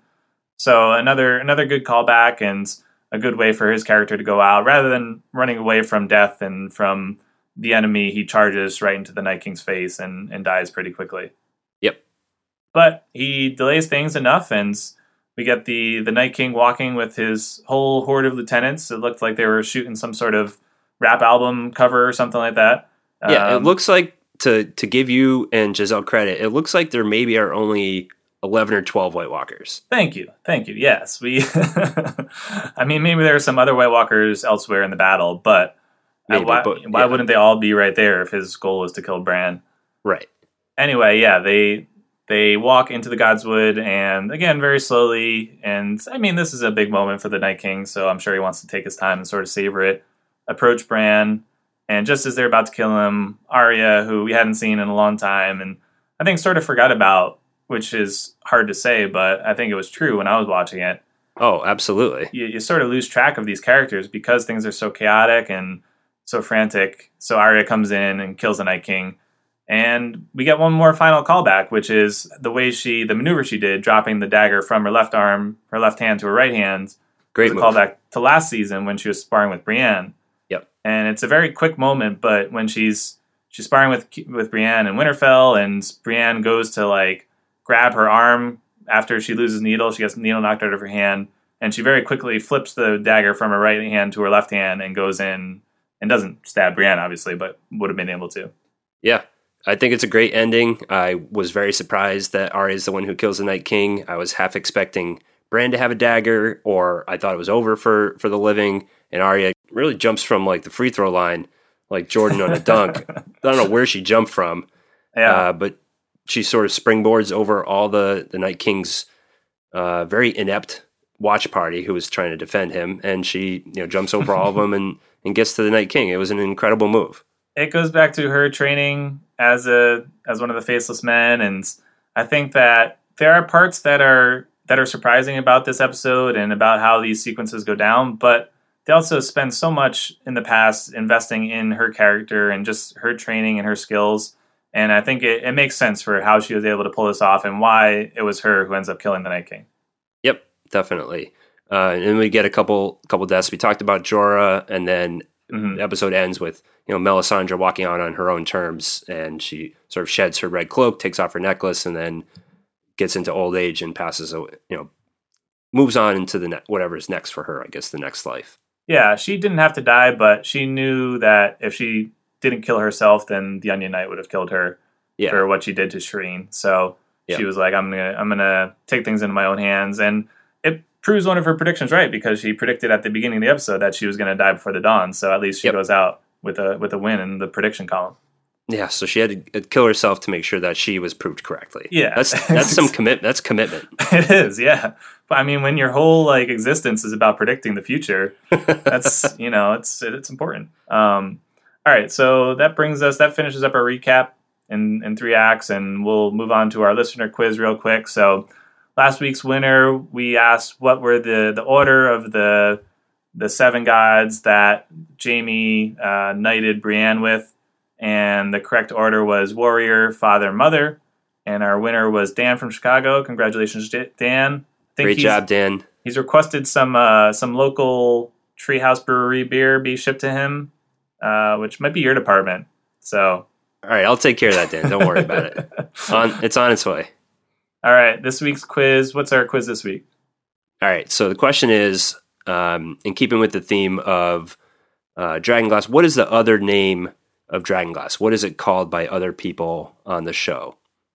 S1: So another another good callback and a good way for his character to go out. Rather than running away from death and from the enemy, he charges right into the Night King's face and, and dies pretty quickly.
S2: Yep.
S1: But he delays things enough, and we get the, the Night King walking with his whole horde of lieutenants. It looked like they were shooting some sort of rap album cover or something like that.
S2: Yeah,
S1: um,
S2: it looks like, to to give you and Giselle credit, it looks like there maybe are only eleven or twelve White Walkers.
S1: Thank you. Thank you. Yes. we. I mean, maybe there are some other White Walkers elsewhere in the battle, but, maybe, why, but yeah. why wouldn't they all be right there if his goal was to kill Bran?
S2: Right.
S1: Anyway, yeah, they they walk into the Godswood, and again, very slowly. And I mean, this is a big moment for the Night King, so I'm sure he wants to take his time and sort of savor it. Approach Bran, and just as they're about to kill him, Arya, who we hadn't seen in a long time, and I think sort of forgot about, which is hard to say, but I think it was true when I was watching it.
S2: Oh, absolutely.
S1: You, you sort of lose track of these characters because things are so chaotic and so frantic. So Arya comes in and kills the Night King. And we get one more final callback, which is the way she, the maneuver she did, dropping the dagger from her left arm, her left hand to her right hand.
S2: Great
S1: move.
S2: A
S1: callback to last season when she was sparring with Brienne.
S2: Yep.
S1: And it's a very quick moment, but when she's she's sparring with with Brienne in Winterfell, and Brienne goes to like grab her arm after she loses Needle, she gets the needle knocked out of her hand, and she very quickly flips the dagger from her right hand to her left hand and goes in and doesn't stab Brienne, obviously, but would have been able to.
S2: Yeah. I think it's a great ending. I was very surprised that Arya is the one who kills the Night King. I was half expecting Bran to have a dagger, or I thought it was over for, for the living, and Arya really jumps from like the free throw line like Jordan on a dunk. I don't know where she jumped from,
S1: yeah,
S2: uh, but she sort of springboards over all the, the Night King's uh, very inept watch party who was trying to defend him, and she you know jumps over all of them and, and gets to the Night King. It was an incredible move.
S1: It goes back to her training as a as one of the Faceless Men, and I think that there are parts that are that are surprising about this episode and about how these sequences go down, but they also spend so much in the past investing in her character and just her training and her skills, and I think it, it makes sense for how she was able to pull this off and why it was her who ends up killing the Night King.
S2: Yep, definitely. Uh, and then we get a couple couple deaths. We talked about Jorah, and then mm-hmm. the episode ends with you know Melisandre walking out on her own terms, and she sort of sheds her red cloak, takes off her necklace, and then gets into old age and passes, you know, moves on into the ne- whatever's next for her. I guess the next life.
S1: Yeah, she didn't have to die, but she knew that if she didn't kill herself, then the Onion Knight would have killed her
S2: yeah.
S1: for what she did to Shireen. So
S2: yeah.
S1: she was like, "I'm gonna, I'm gonna take things into my own hands," and it proves one of her predictions right, because she predicted at the beginning of the episode that she was going to die before the dawn. So at least she
S2: yep.
S1: goes out with a with a win in the prediction column.
S2: Yeah, so she had to kill herself to make sure that she was proved correctly.
S1: Yeah,
S2: that's that's some commit. That's commitment.
S1: It is, yeah. But I mean, when your whole like existence is about predicting the future, that's you know, it's it's important. Um, all right, so that brings us. That finishes up our recap in, in three acts, and we'll move on to our listener quiz real quick. So last week's winner, we asked what were the, the order of the the seven gods that Jaime uh, knighted Brienne with, and the correct order was warrior, father, mother, and our winner was Dan from Chicago. Congratulations, Dan. I think
S2: Great job, Dan.
S1: He's requested some uh, some local Treehouse Brewery beer be shipped to him, uh, which might be your department. So,
S2: all right, I'll take care of that, Dan. Don't worry about it. On, it's on its way.
S1: All right, this week's quiz. What's our quiz this week?
S2: All right, so the question is, um, in keeping with the theme of uh, Dragonglass, what is the other name of Dragonglass? What is it called by other people on the show?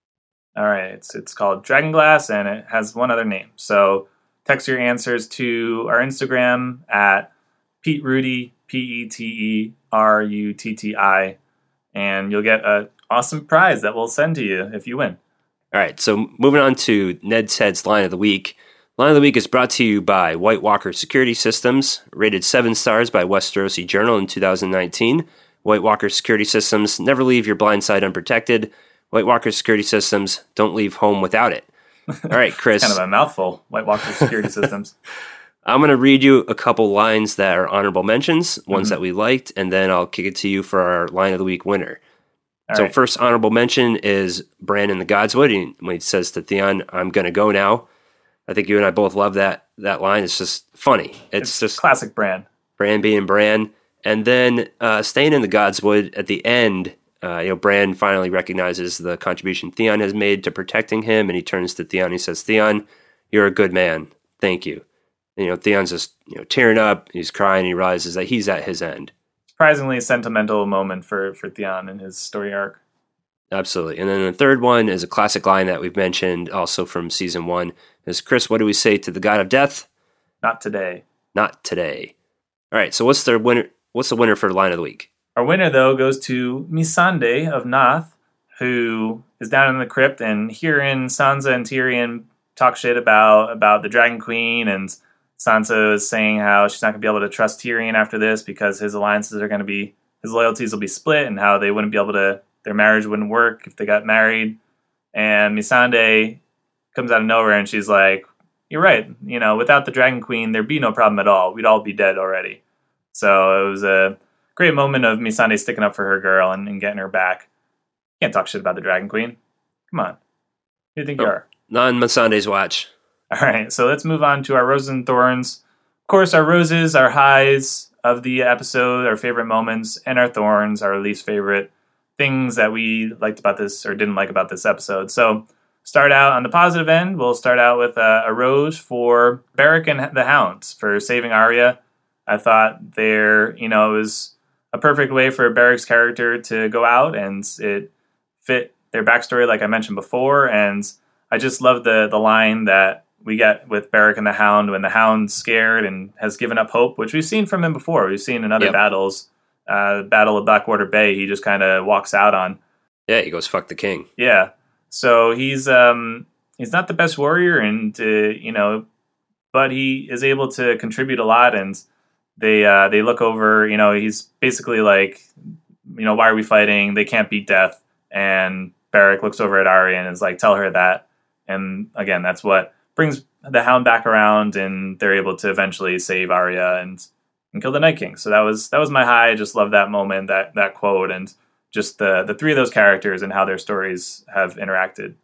S1: All right, it's it's called Dragonglass, and it has one other name. So text your answers to our Instagram at Pete Rutti, P E T E R U T T I, and you'll get an awesome prize that we'll send to you if you win.
S2: All right, so moving on to Ned's Head's Line of the Week. Line of the Week is brought to you by White Walker Security Systems, rated seven stars by Westerosi Journal in two thousand nineteen. White Walker Security Systems, never leave your blind side unprotected. White Walker Security Systems, don't leave home without it. All right, Chris.
S1: Kind of a mouthful, White Walker Security Systems.
S2: I'm going to read you a couple lines that are honorable mentions, ones
S1: Mm-hmm.
S2: that we liked, and then I'll kick it to you for our Line of the Week winner.
S1: All
S2: so
S1: right.
S2: first honorable mention is Bran in the Godswood. He, when he says to Theon, I'm going to go now. I think you and I both love that that line. It's just funny. It's,
S1: It's
S2: just
S1: classic Bran.
S2: Bran being Bran. And then uh, staying in the Godswood at the end, uh, you know, Bran finally recognizes the contribution Theon has made to protecting him, and he turns to Theon. He says, Theon, you're a good man. Thank you. And, you know, Theon's just you know tearing up. He's crying. He realizes that he's at his end.
S1: Surprisingly sentimental moment for, for Theon in his story arc.
S2: Absolutely. And then the third one is a classic line that we've mentioned also from season one is, Chris, what do we say to the God of Death?
S1: Not today.
S2: Not today. All right, so what's the winner What's the winner for Line of the Week?
S1: Our winner, though, goes to Missandei of Noth, who is down in the crypt and hearing Sansa and Tyrion talk shit about, about the Dragon Queen, and Sansa is saying how she's not going to be able to trust Tyrion after this because his alliances are going to be, his loyalties will be split, and how they wouldn't be able to, their marriage wouldn't work if they got married. And Missandei comes out of nowhere and she's like, you're right, you know, without the Dragon Queen, there'd be no problem at all. We'd all be dead already. So it was a great moment of Missandei sticking up for her girl and, and getting her back. Can't talk shit about the Dragon Queen. Come on. Who do you think
S2: Oh,
S1: you are?
S2: Not on Missandei's watch.
S1: All right, so let's move on to our roses and thorns. Of course, our roses, our highs of the episode, our favorite moments, and our thorns, our least favorite things that we liked about this or didn't like about this episode. So start out on the positive end. We'll start out with a, a rose for Beric and the Hounds for saving Arya. I thought there, you know, it was a perfect way for Beric's character to go out, and it fit their backstory, like I mentioned before. And I just love the the line that we get with Beric and the Hound when the Hound's scared and has given up hope, which we've seen from him before. We've seen in other
S2: Yep.
S1: battles, uh, Battle of Blackwater Bay. He just kind of walks out on.
S2: Yeah, he goes, fuck the king.
S1: Yeah, so he's um he's not the best warrior, and uh, you know, but he is able to contribute a lot. And They uh, they look over, you know, he's basically like, you know, why are we fighting? They can't beat death. And Beric looks over at Arya and is like, tell her that. And again, that's what brings the Hound back around, and they're able to eventually save Arya and, and kill the Night King. So that was that was my high. I just love that moment, that that quote, and just the the three of those characters and how their stories have interacted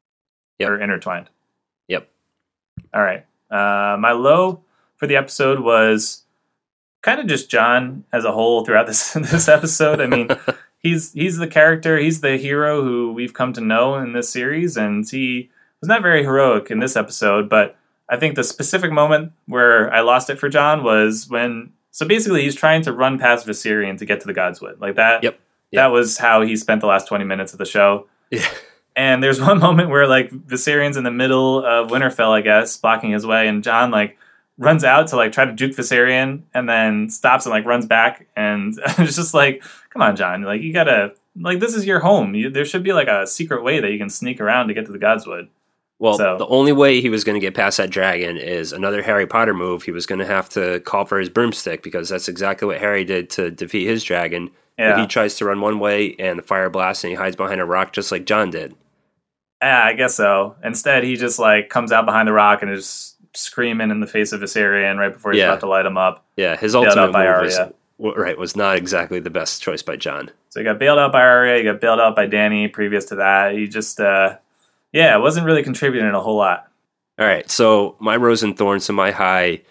S2: Yep.
S1: or intertwined.
S2: Yep.
S1: All right. Uh, my low for the episode was kind of just Jon as a whole throughout this this episode. I mean, he's he's the character, he's the hero who we've come to know in this series, and he was not very heroic in this episode, but I think the specific moment where I lost it for Jon was when, so basically he's trying to run past Viserion to get to the Godswood. Like that,
S2: Yep.
S1: that
S2: Yep.
S1: was how he spent the last twenty minutes of the show.
S2: Yeah.
S1: And there's one moment where like Viserion's in the middle of Winterfell, I guess, blocking his way, and Jon like runs out to like try to juke Viserion, and then stops and like runs back, and it's just like, come on, Jon, like you gotta, like this is your home. You, there should be like a secret way that you can sneak around to get to the Godswood.
S2: Well,
S1: So-
S2: the only way he was going to get past that dragon is another Harry Potter move. He was going to have to call for his broomstick, because that's exactly what Harry did to defeat his dragon.
S1: Yeah.
S2: But he tries to run one way and the fire blasts and he hides behind a rock just like Jon did.
S1: Yeah, I guess so. Instead, he just like comes out behind the rock and is screaming in the face of Viserion right before he's
S2: Yeah.
S1: about to light him up.
S2: Yeah, his
S1: Bailed
S2: ultimate
S1: out by
S2: move was,
S1: Arya.
S2: w- right, was not exactly the best choice by Jon.
S1: So he got bailed out by Arya, he got bailed out by Dany previous to that. He just, uh, yeah, wasn't really contributing a whole lot.
S2: All right, so my rose and thorns to my high,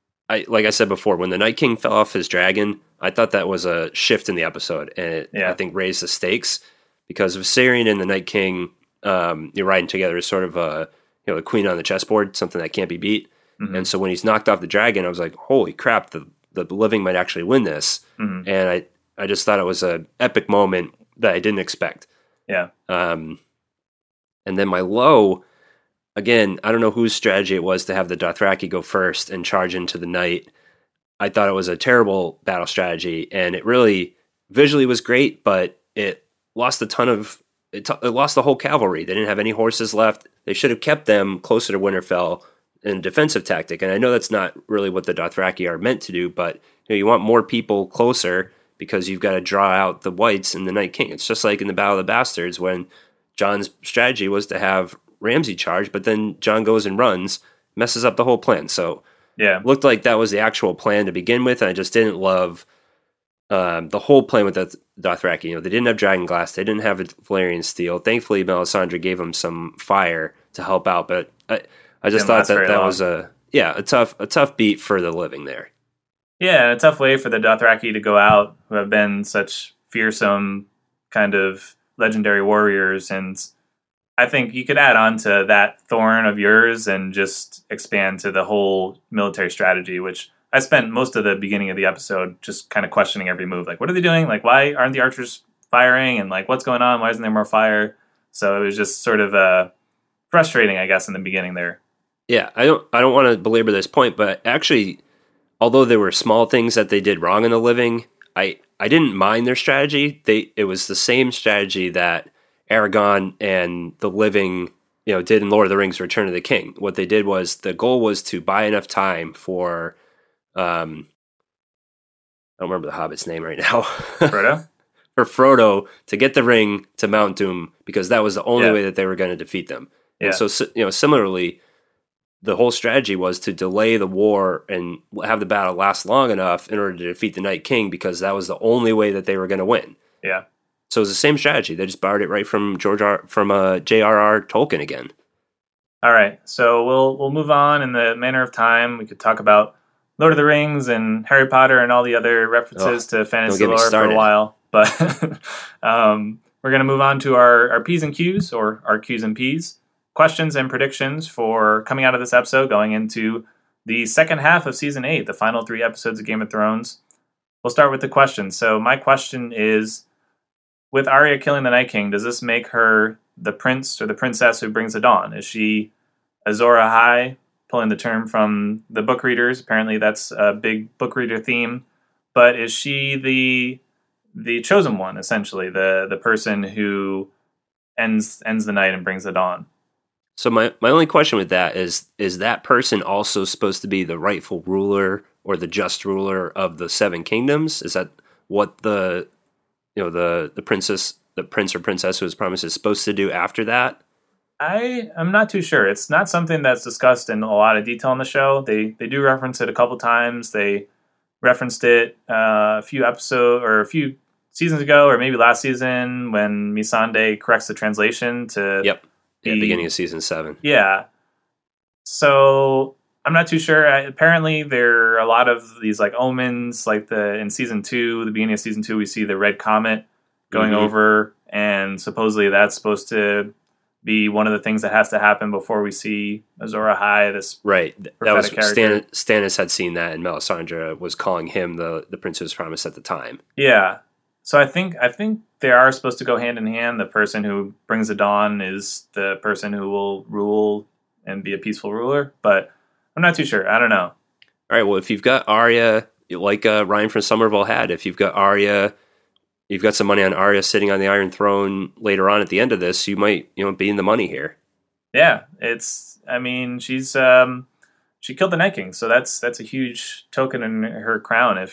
S2: I like I said before, when the Night King fell off his dragon, I thought that was a shift in the episode, and it,
S1: Yeah.
S2: I think raised the stakes because Viserion and the Night King, um, you're riding together as sort of a you know the queen on the chessboard, something that can't be beat.
S1: Mhm.
S2: And so when he's knocked off the dragon, I was like, holy crap, the the living might actually win this,
S1: Mhm.
S2: and I I just thought it was an epic moment that I didn't expect.
S1: Yeah.
S2: Um, and then my low, again, I don't know whose strategy it was to have the Dothraki go first and charge into the night. I thought it was a terrible battle strategy, and it really visually was great, but it lost a ton of it, t- it lost the whole cavalry. They didn't have any horses left. They should have kept them closer to Winterfell in a defensive tactic. And I know that's not really what the Dothraki are meant to do, but you know, you want more people closer because you've got to draw out the Whites and the Night King. It's just like in the Battle of the Bastards when Jon's strategy was to have Ramsay charge, but then Jon goes and runs, messes up the whole plan. So
S1: Yeah.
S2: it looked like that was the actual plan to begin with, and I just didn't love um, the whole plan with the Dothraki. You know, they didn't have Dragon Glass, they didn't have Valyrian Steel. Thankfully, Melisandre gave them some fire to help out, but I, I just
S1: Didn't
S2: thought
S1: last
S2: that
S1: very
S2: that
S1: long.
S2: was a yeah a tough a tough beat for the living there.
S1: Yeah, a tough way for the Dothraki to go out, who have been such fearsome kind of legendary warriors. And I think you could add on to that thorn of yours and just expand to the whole military strategy, which I spent most of the beginning of the episode just kind of questioning every move. Like, what are they doing? Like, why aren't the archers firing? And like, what's going on? Why isn't there more fire? So it was just sort of uh, frustrating, I guess, in the beginning there.
S2: Yeah, I don't I don't want to belabor this point, but actually, although there were small things that they did wrong in the living, I I didn't mind their strategy. They it was the same strategy that Aragon and the living, you know, did in Lord of the Rings: Return of the King. What they did was the goal was to buy enough time for, um, I don't remember the Hobbit's name right now.
S1: Frodo?
S2: For Frodo to get the ring to Mount Doom, because that was the only
S1: Yeah.
S2: way that they were going to defeat them.
S1: Yeah.
S2: And so, si- you know, similarly, the whole strategy was to delay the war and have the battle last long enough in order to defeat the Night King, because that was the only way that they were going to win.
S1: Yeah.
S2: So it was the same strategy. They just borrowed it right from George R. from uh, J R R. Tolkien again.
S1: All right, so we'll we'll move on in the manner of time. We could talk about Lord of the Rings and Harry Potter and all the other references to fantasy
S2: get me
S1: lore for a
S2: started.
S1: while, but um, we're going to move on to our, our P's and Q's, or our Q's and P's, questions and predictions for coming out of this episode, going into the second half of season eight, the final three episodes of Game of Thrones. We'll start with the questions. So my question is, with Arya killing the Night King, does this make her the prince or the princess who brings the dawn? Is she Azor Ahai, pulling the term from the book readers? Apparently that's a big book reader theme. But is she the the chosen one, essentially, the the person who ends ends the night and brings the dawn?
S2: So my, my only question with that is, is that person also supposed to be the rightful ruler or the just ruler of the Seven Kingdoms? Is that what the you know the the princess the prince or princess who was promised is supposed to do after that?
S1: I am not too sure. It's not something that's discussed in a lot of detail in the show. They they do reference it a couple times. They referenced it uh, a few episodes or a few seasons ago, or maybe last season when Missandei corrects the translation to
S2: Yep. Yeah,
S1: the-
S2: beginning of season seven.
S1: Yeah. So I'm not too sure. I, apparently, there are a lot of these like omens, like the in season two, the beginning of season two, we see the red comet going
S2: Mhm.
S1: over, and supposedly that's supposed to be one of the things that has to happen before we see Azor Ahai, this
S2: Right. Th- That was
S1: prophetic
S2: Stan,
S1: character.
S2: Stannis had seen that, and Melisandre was calling him the the prince who was promised at the time.
S1: Yeah. So I think I think they are supposed to go hand in hand. The person who brings the dawn is the person who will rule and be a peaceful ruler, but I'm not too sure. I don't know.
S2: All right. Well, if you've got Arya, like uh, Ryan from Somerville had, if you've got Arya, you've got some money on Arya sitting on the Iron Throne later on at the end of this, you might you know be in the money here.
S1: Yeah, it's. I mean, she's um, she killed the Night King, so that's that's a huge token in her crown. If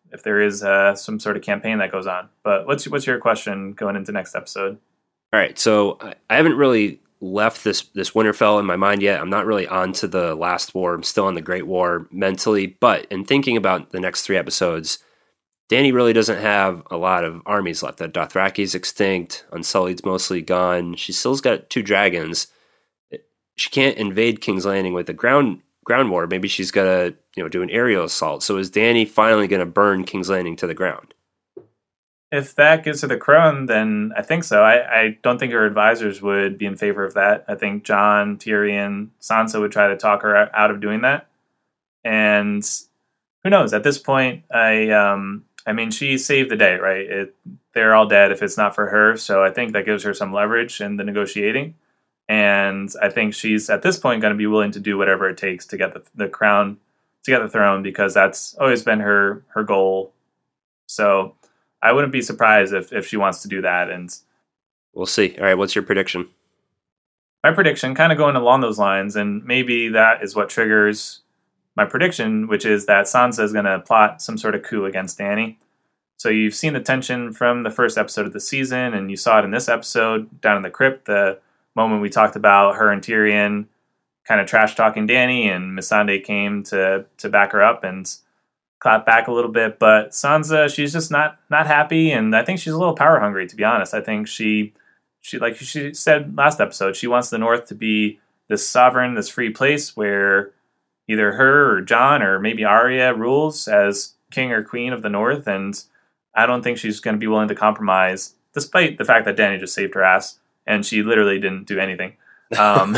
S1: if there is uh, some sort of campaign that goes on. But what's what's your question going into next episode?
S2: All right, so I haven't really left this this Winterfell in my mind yet. I'm not really on to the last war. I'm still on the Great War mentally. But in thinking about the next three episodes, Dany really doesn't have a lot of armies left. That Dothraki's extinct. Unsullied's mostly gone. She still's got two dragons. She can't invade King's Landing with a ground ground war. Maybe she's got to you know do an aerial assault. So is Dany finally going to burn King's Landing to the ground?
S1: If that gives her the crown, then I think so. I, I don't think her advisors would be in favor of that. I think Jon, Tyrion, Sansa would try to talk her out of doing that. And who knows? At this point, I um, I mean, she saved the day, right? It, they're all dead if it's not for her. So I think that gives her some leverage in the negotiating. And I think she's, at this point, going to be willing to do whatever it takes to get the, the crown, to get the throne, because that's always been her her goal. So I wouldn't be surprised if, if she wants to do that. And
S2: we'll see. All right, what's your prediction?
S1: My prediction, kind of going along those lines, and maybe that is what triggers my prediction, which is that Sansa is going to plot some sort of coup against Dany. So you've seen the tension from the first episode of the season, and you saw it in this episode down in the crypt, the moment we talked about her and Tyrion kind of trash-talking Dany, and Missandei came to, to back her up and clap back a little bit. But Sansa, she's just not not happy, and I think she's a little power hungry, to be honest. I think she she like she said last episode, she wants the North to be this sovereign, this free place where either her or Jon or maybe Arya rules as king or queen of the North, and I don't think she's going to be willing to compromise, despite the fact that Dany just saved her ass and she literally didn't do anything. Um,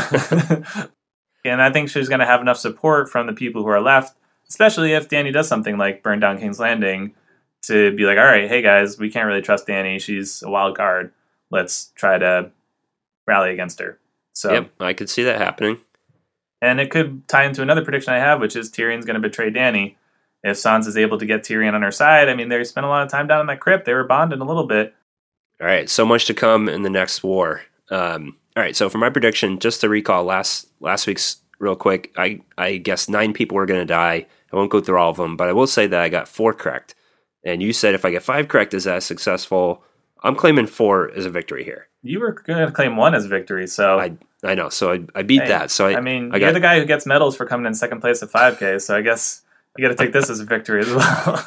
S1: and I think she's going to have enough support from the people who are left, especially if Dany does something like burn down King's Landing, to be like, all right, hey guys, we can't really trust Dany. She's a wild card. Let's try to rally against her. So,
S2: yep, I could see that happening.
S1: And it could tie into another prediction I have, which is Tyrion's going to betray Dany. If Sansa's able to get Tyrion on her side, I mean, they spent a lot of time down in that crypt. They were bonding a little bit.
S2: All right, so much to come in the next war. Um, all right, so for my prediction, just to recall last last week's real quick, I, I guess nine people were going to die. I won't go through all of them, but I will say that I got four correct. And you said if I get five correct, is that successful? I'm claiming four as a victory here.
S1: You were going to claim one as victory, so...
S2: I I know, so I, I beat
S1: hey,
S2: that. So I,
S1: I mean,
S2: I
S1: you're
S2: got,
S1: the guy who gets medals for coming in second place at five K, so I guess you got to take this as a victory as well.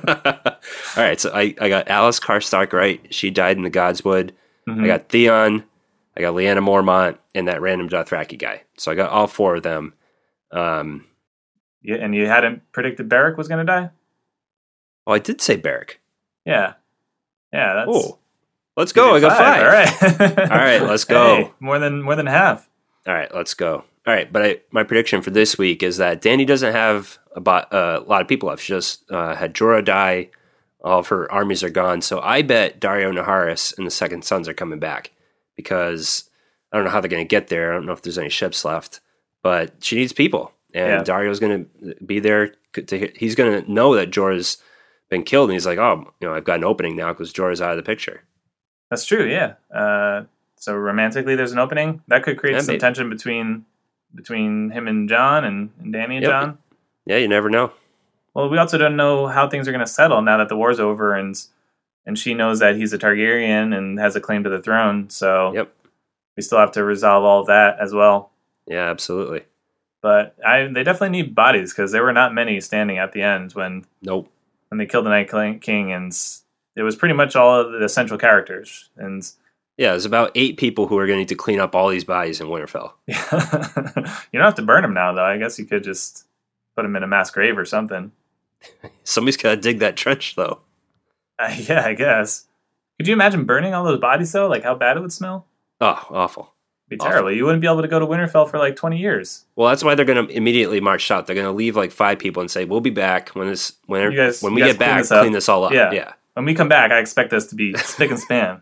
S2: All right, so I, I got Alice Karstark right. She died in the Godswood.
S1: Mm-hmm.
S2: I got Theon. I got Lyanna Mormont, and that random Dothraki guy. So I got all four of them. Um,
S1: yeah, and you hadn't predicted Beric was going to die?
S2: Oh, I did say Beric.
S1: Yeah. Yeah, that's...
S2: Oh, let's go. I got five.
S1: five. All right.
S2: All right, let's go.
S1: Hey, more than more than half.
S2: All right, let's go. All right, but I, my prediction for this week is that Dany doesn't have a, bo- uh, a lot of people left. She just uh, had Jorah die. All of her armies are gone. So I bet Daario Naharis and the Second Sons are coming back because I don't know how they're going to get there. I don't know if there's any ships left, but she needs people. And
S1: Yeah.
S2: Dario's going to be there. To, he's going to know that Jorah's been killed, and he's like, oh, you know, I've got an opening now because Jorah's out of the picture.
S1: That's true, yeah. Uh, so romantically, there's an opening. That could create
S2: Yeah,
S1: some
S2: maybe.
S1: tension between between him and Jon and, and Dany and
S2: Yep.
S1: Jon.
S2: Yeah, you never know.
S1: Well, we also don't know how things are going to settle now that the war's over, and and she knows that he's a Targaryen and has a claim to the throne. So
S2: Yep.
S1: we still have to resolve all of that as well.
S2: Yeah, absolutely.
S1: But I, they definitely need bodies because there were not many standing at the end when
S2: Nope.
S1: when they killed the Night King, and it was pretty much all of the central characters. And
S2: Yeah, there's about eight people who are going to need to clean up all these bodies in Winterfell.
S1: yeah. You don't have to burn them now, though. I guess you could just put them in a mass grave or something.
S2: Somebody's got to dig that trench, though.
S1: Uh, yeah, I guess. Could you imagine burning all those bodies, though? Like how bad it would smell?
S2: Oh, awful.
S1: It'd be terrible. You wouldn't be able to go to Winterfell for like twenty years.
S2: Well, that's why they're going to immediately march out. They're going to leave like five people and say, "We'll be back when this when
S1: You guys-
S2: when
S1: you
S2: we
S1: guys
S2: get
S1: clean
S2: back,
S1: this up."
S2: clean this all up."
S1: Yeah.
S2: yeah.
S1: When we come back, I expect us to be spick and span.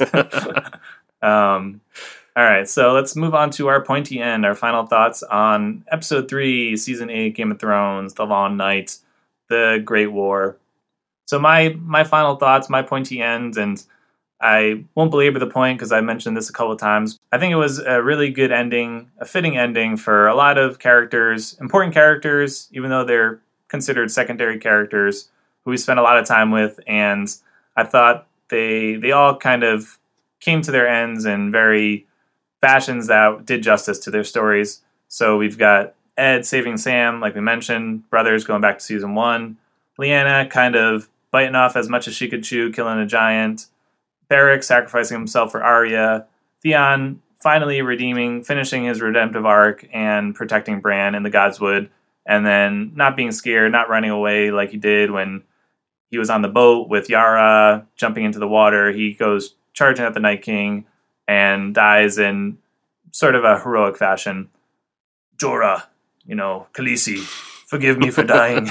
S1: um, all right, so let's move on to our pointy end, our final thoughts on Episode three, Season eight, Game of Thrones, The Long Night, The Great War. So my my final thoughts, my pointy end, and I won't belabor the point because I mentioned this a couple of times. I think it was a really good ending, a fitting ending for a lot of characters, important characters, even though they're considered secondary characters, who we spent a lot of time with, and I thought they they all kind of came to their ends in very fashions that did justice to their stories. So we've got Ed saving Sam, like we mentioned, brothers going back to season one, Lyanna kind of biting off as much as she could chew, killing a giant, Beric sacrificing himself for Arya, Theon finally redeeming, finishing his redemptive arc and protecting Bran in the Godswood, and then not being scared, not running away like he did when he was on the boat with Yara, jumping into the water. He goes charging at the Night King and dies in sort of a heroic fashion. Jorah, you know, Khaleesi, forgive me for dying.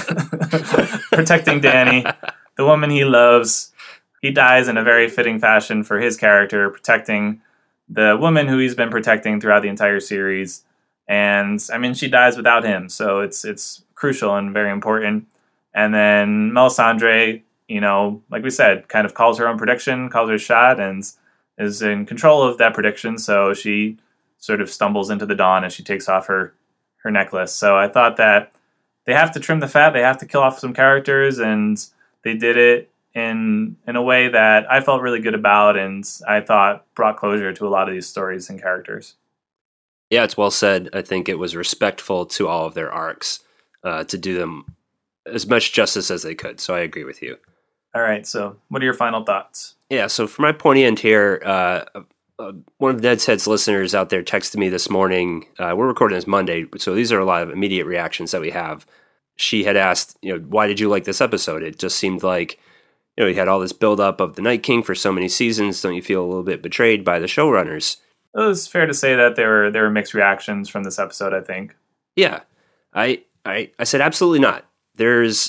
S1: Protecting Dany, the woman he loves. He dies in a very fitting fashion for his character, protecting the woman who he's been protecting throughout the entire series. And, I mean, she dies without him, so it's it's crucial and very important. And then Melisandre, you know, like we said, kind of calls her own prediction, calls her shot, and is in control of that prediction, so she sort of stumbles into the dawn as she takes off her her necklace. So I thought that they have to trim the fat, they have to kill off some characters, and they did it in in a way that I felt really good about, and I thought brought closure to a lot of these stories and characters.
S2: Yeah, it's well said. I think it was respectful to all of their arcs uh, to do them as much justice as they could. So I agree with you.
S1: All right, so what are your final thoughts?
S2: Yeah, so for my pointy end here, uh, uh, one of Ned's Heads listeners out there texted me this morning. Uh, we're recording this Monday, so these are a lot of immediate reactions that we have. She had asked, you know, why did you like this episode? It just seemed like, you know, you had all this buildup of the Night King for so many seasons. Don't you feel a little bit betrayed by the showrunners?
S1: It was fair to say that there were there were mixed reactions from this episode, I think.
S2: Yeah, I I, I said absolutely not. There's,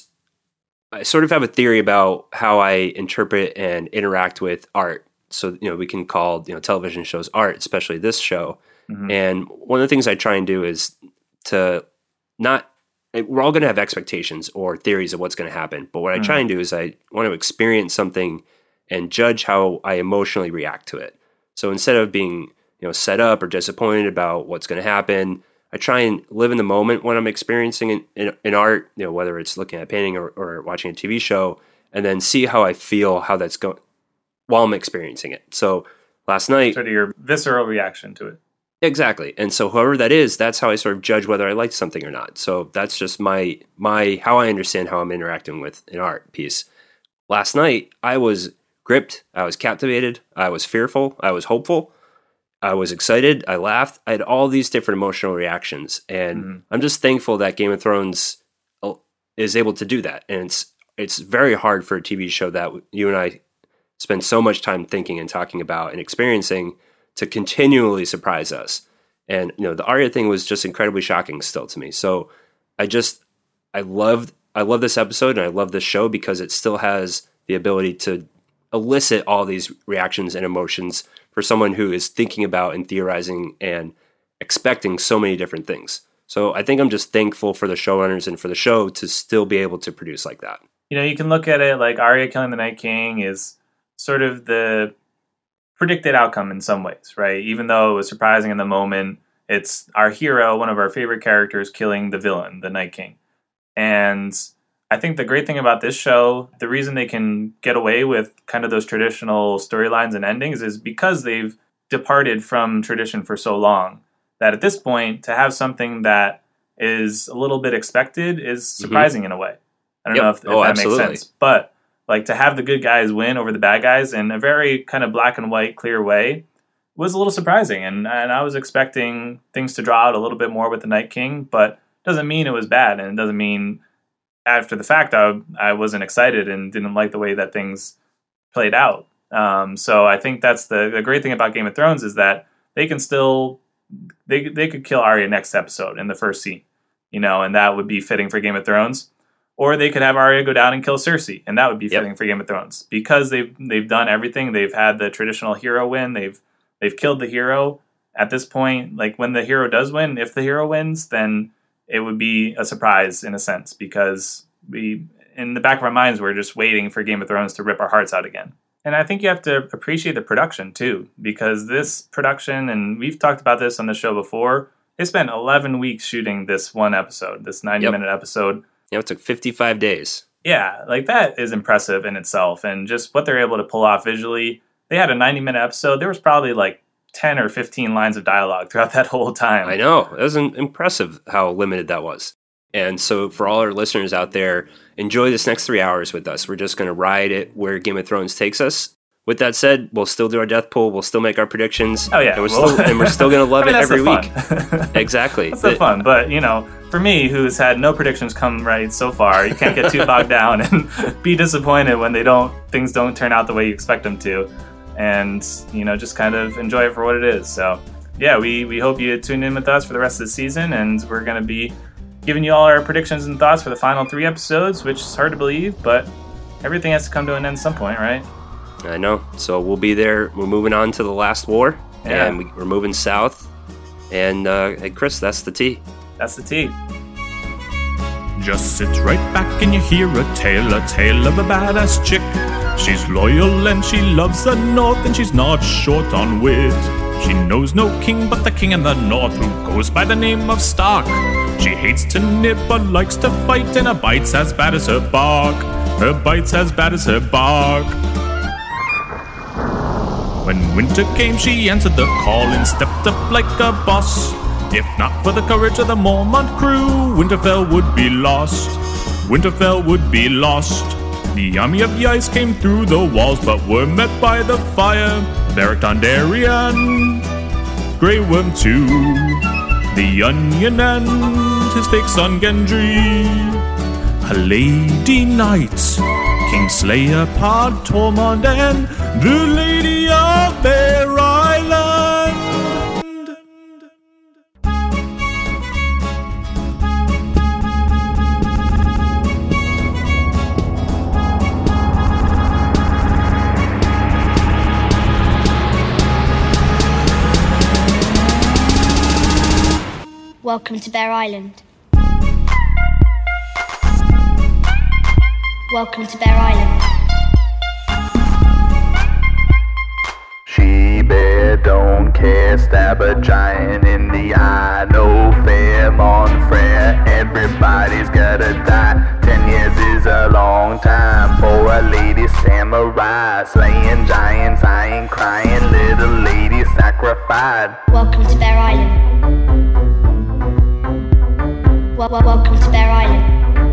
S2: I sort of have a theory about how I interpret and interact with art. So, you know, we can call, you know, television shows art, especially this show. Mm-hmm. And one of the things I try and do is to not, we're all going to have expectations or theories of what's going to happen. But what mm-hmm. I try and do is I want to experience something and judge how I emotionally react to it. So instead of being, you know, set up or disappointed about what's going to happen, I try and live in the moment when I'm experiencing in, in, in art, you know, whether it's looking at painting or, or watching a T V show, and then see how I feel, how that's going while I'm experiencing it. So last night,
S1: sort of your visceral reaction to it.
S2: Exactly. And so whoever that is, that's how I sort of judge whether I liked something or not. So that's just my, my, how I understand how I'm interacting with an art piece. Last night, I was gripped. I was captivated. I was fearful. I was hopeful. I was excited. I laughed. I had all these different emotional reactions. And mm-hmm. I'm just thankful that Game of Thrones is able to do that. And it's, it's very hard for a T V show that you and I spend so much time thinking and talking about and experiencing to continually surprise us. And, you know, the Arya thing was just incredibly shocking still to me. So I just, I loved, I love this episode and I love this show because it still has the ability to elicit all these reactions and emotions for someone who is thinking about and theorizing and expecting so many different things. So I think I'm just thankful for the showrunners and for the show to still be able to produce like that.
S1: You know, you can look at it like Arya killing the Night King is sort of the predicted outcome in some ways, right? Even though it was surprising in the moment, it's our hero, one of our favorite characters, killing the villain, the Night King. And I think the great thing about this show, the reason they can get away with kind of those traditional storylines and endings is because they've departed from tradition for so long that at this point, to have something that is a little bit expected is surprising mm-hmm. in a way. I don't yep. know if, if
S2: oh,
S1: that
S2: absolutely.
S1: makes sense. But like to have the good guys win over the bad guys in a very kind of black and white, clear way was a little surprising. And, and I was expecting things to draw out a little bit more with the Night King, but doesn't mean it was bad. And it doesn't mean after the fact I, I wasn't excited and didn't like the way that things played out. Um, so I think that's the, the great thing about Game of Thrones is that they can still, they, they could kill Arya next episode in the first scene, you know, and that would be fitting for Game of Thrones. Or they could have Arya go down and kill Cersei, and that would be fitting yep. for Game of Thrones because they've they've done everything. They've had the traditional hero win. They've they've killed the hero. At this point, like when the hero does win, if the hero wins, then it would be a surprise in a sense because we, in the back of our minds, we're just waiting for Game of Thrones to rip our hearts out again. And I think you have to appreciate the production too, because this production, and we've talked about this on the show before, they spent eleven weeks shooting this one episode, this ninety-minute yep. episode.
S2: Yeah, it took fifty-five days.
S1: Yeah, like that is impressive in itself, and just what they're able to pull off visually. They had a ninety minute episode. There was probably like ten or fifteen lines of dialogue throughout that whole time.
S2: I know. It was impressive how limited that was. And so for all our listeners out there, enjoy this next three hours with us. We're just going to ride it where Game of Thrones takes us. With that said, we'll still do our death pool. We'll still make our predictions.
S1: Oh, yeah.
S2: And we're
S1: well,
S2: still, and we're still going to love
S1: I mean,
S2: it every
S1: week.
S2: Exactly.
S1: That's the fun. But, you know, for me, who's had no predictions come right so far, you can't get too bogged down and be disappointed when they don't, things don't turn out the way you expect them to. And, you know, just kind of enjoy it for what it is. So, yeah, we, we hope you tune in with us for the rest of the season, and we're going to be giving you all our predictions and thoughts for the final three episodes, which is hard to believe, but everything has to come to an end at some point, right?
S2: I know. So we'll be there. We're moving on to the last war,
S1: yeah.
S2: and we, we're moving south. And, uh, hey, Chris, that's the tea.
S1: That's the tea.
S4: Just sit right back and you hear a tale, a tale of a badass chick. She's loyal and she loves the North, and she's not short on wit. She knows no king but the king in the North, who goes by the name of Stark. She hates to nip but likes to fight, and her bite's as bad as her bark. Her bite's as bad as her bark. When winter came, she answered the call and stepped up like a boss. If not for the courage of the Mormont crew, Winterfell would be lost. Winterfell would be lost. The army of the ice came through the walls, but were met by the fire. Beric Dondarrion, Grey Worm too, the Onion and his fake son Gendry, a Lady Knight, Kingslayer, Pod Tormund, and the Lady of Bear Island.
S5: Welcome to Bear Island. Welcome to Bear Island.
S6: She-bear don't care, stab a giant in the eye. No fair, mon frere, everybody's gotta die. Ten years is a long time for a lady samurai. Slaying giants, I ain't crying, little lady sacrificed.
S5: Welcome to Bear Island. Well, well, welcome to Bear Island.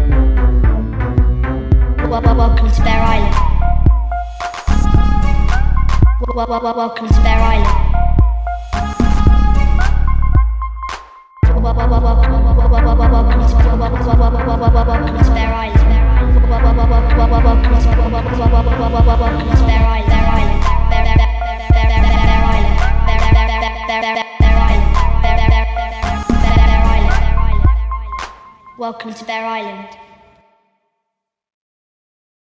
S5: Well, well, welcome to Bear Island. Well, well, well, welcome to Bear Island. Well, well, well, welcome, well, well, well, well, welcome to, well, well, well, well, well, well, well, welcome to Bear Island. Well, well, well, well, well, well, welcome to, well, well, well, well, well, well, well, welcome to Bear Island. Bear Island. Bear, Bear, Bear, Bear, Bear, Bear, Bear Island. Bear, Bear, Bear, Bear, Bear, Bear, Bear Island. Bear, Bear, Bear, Bear, Bear, Bear, Bear Island. Welcome to Bear Island.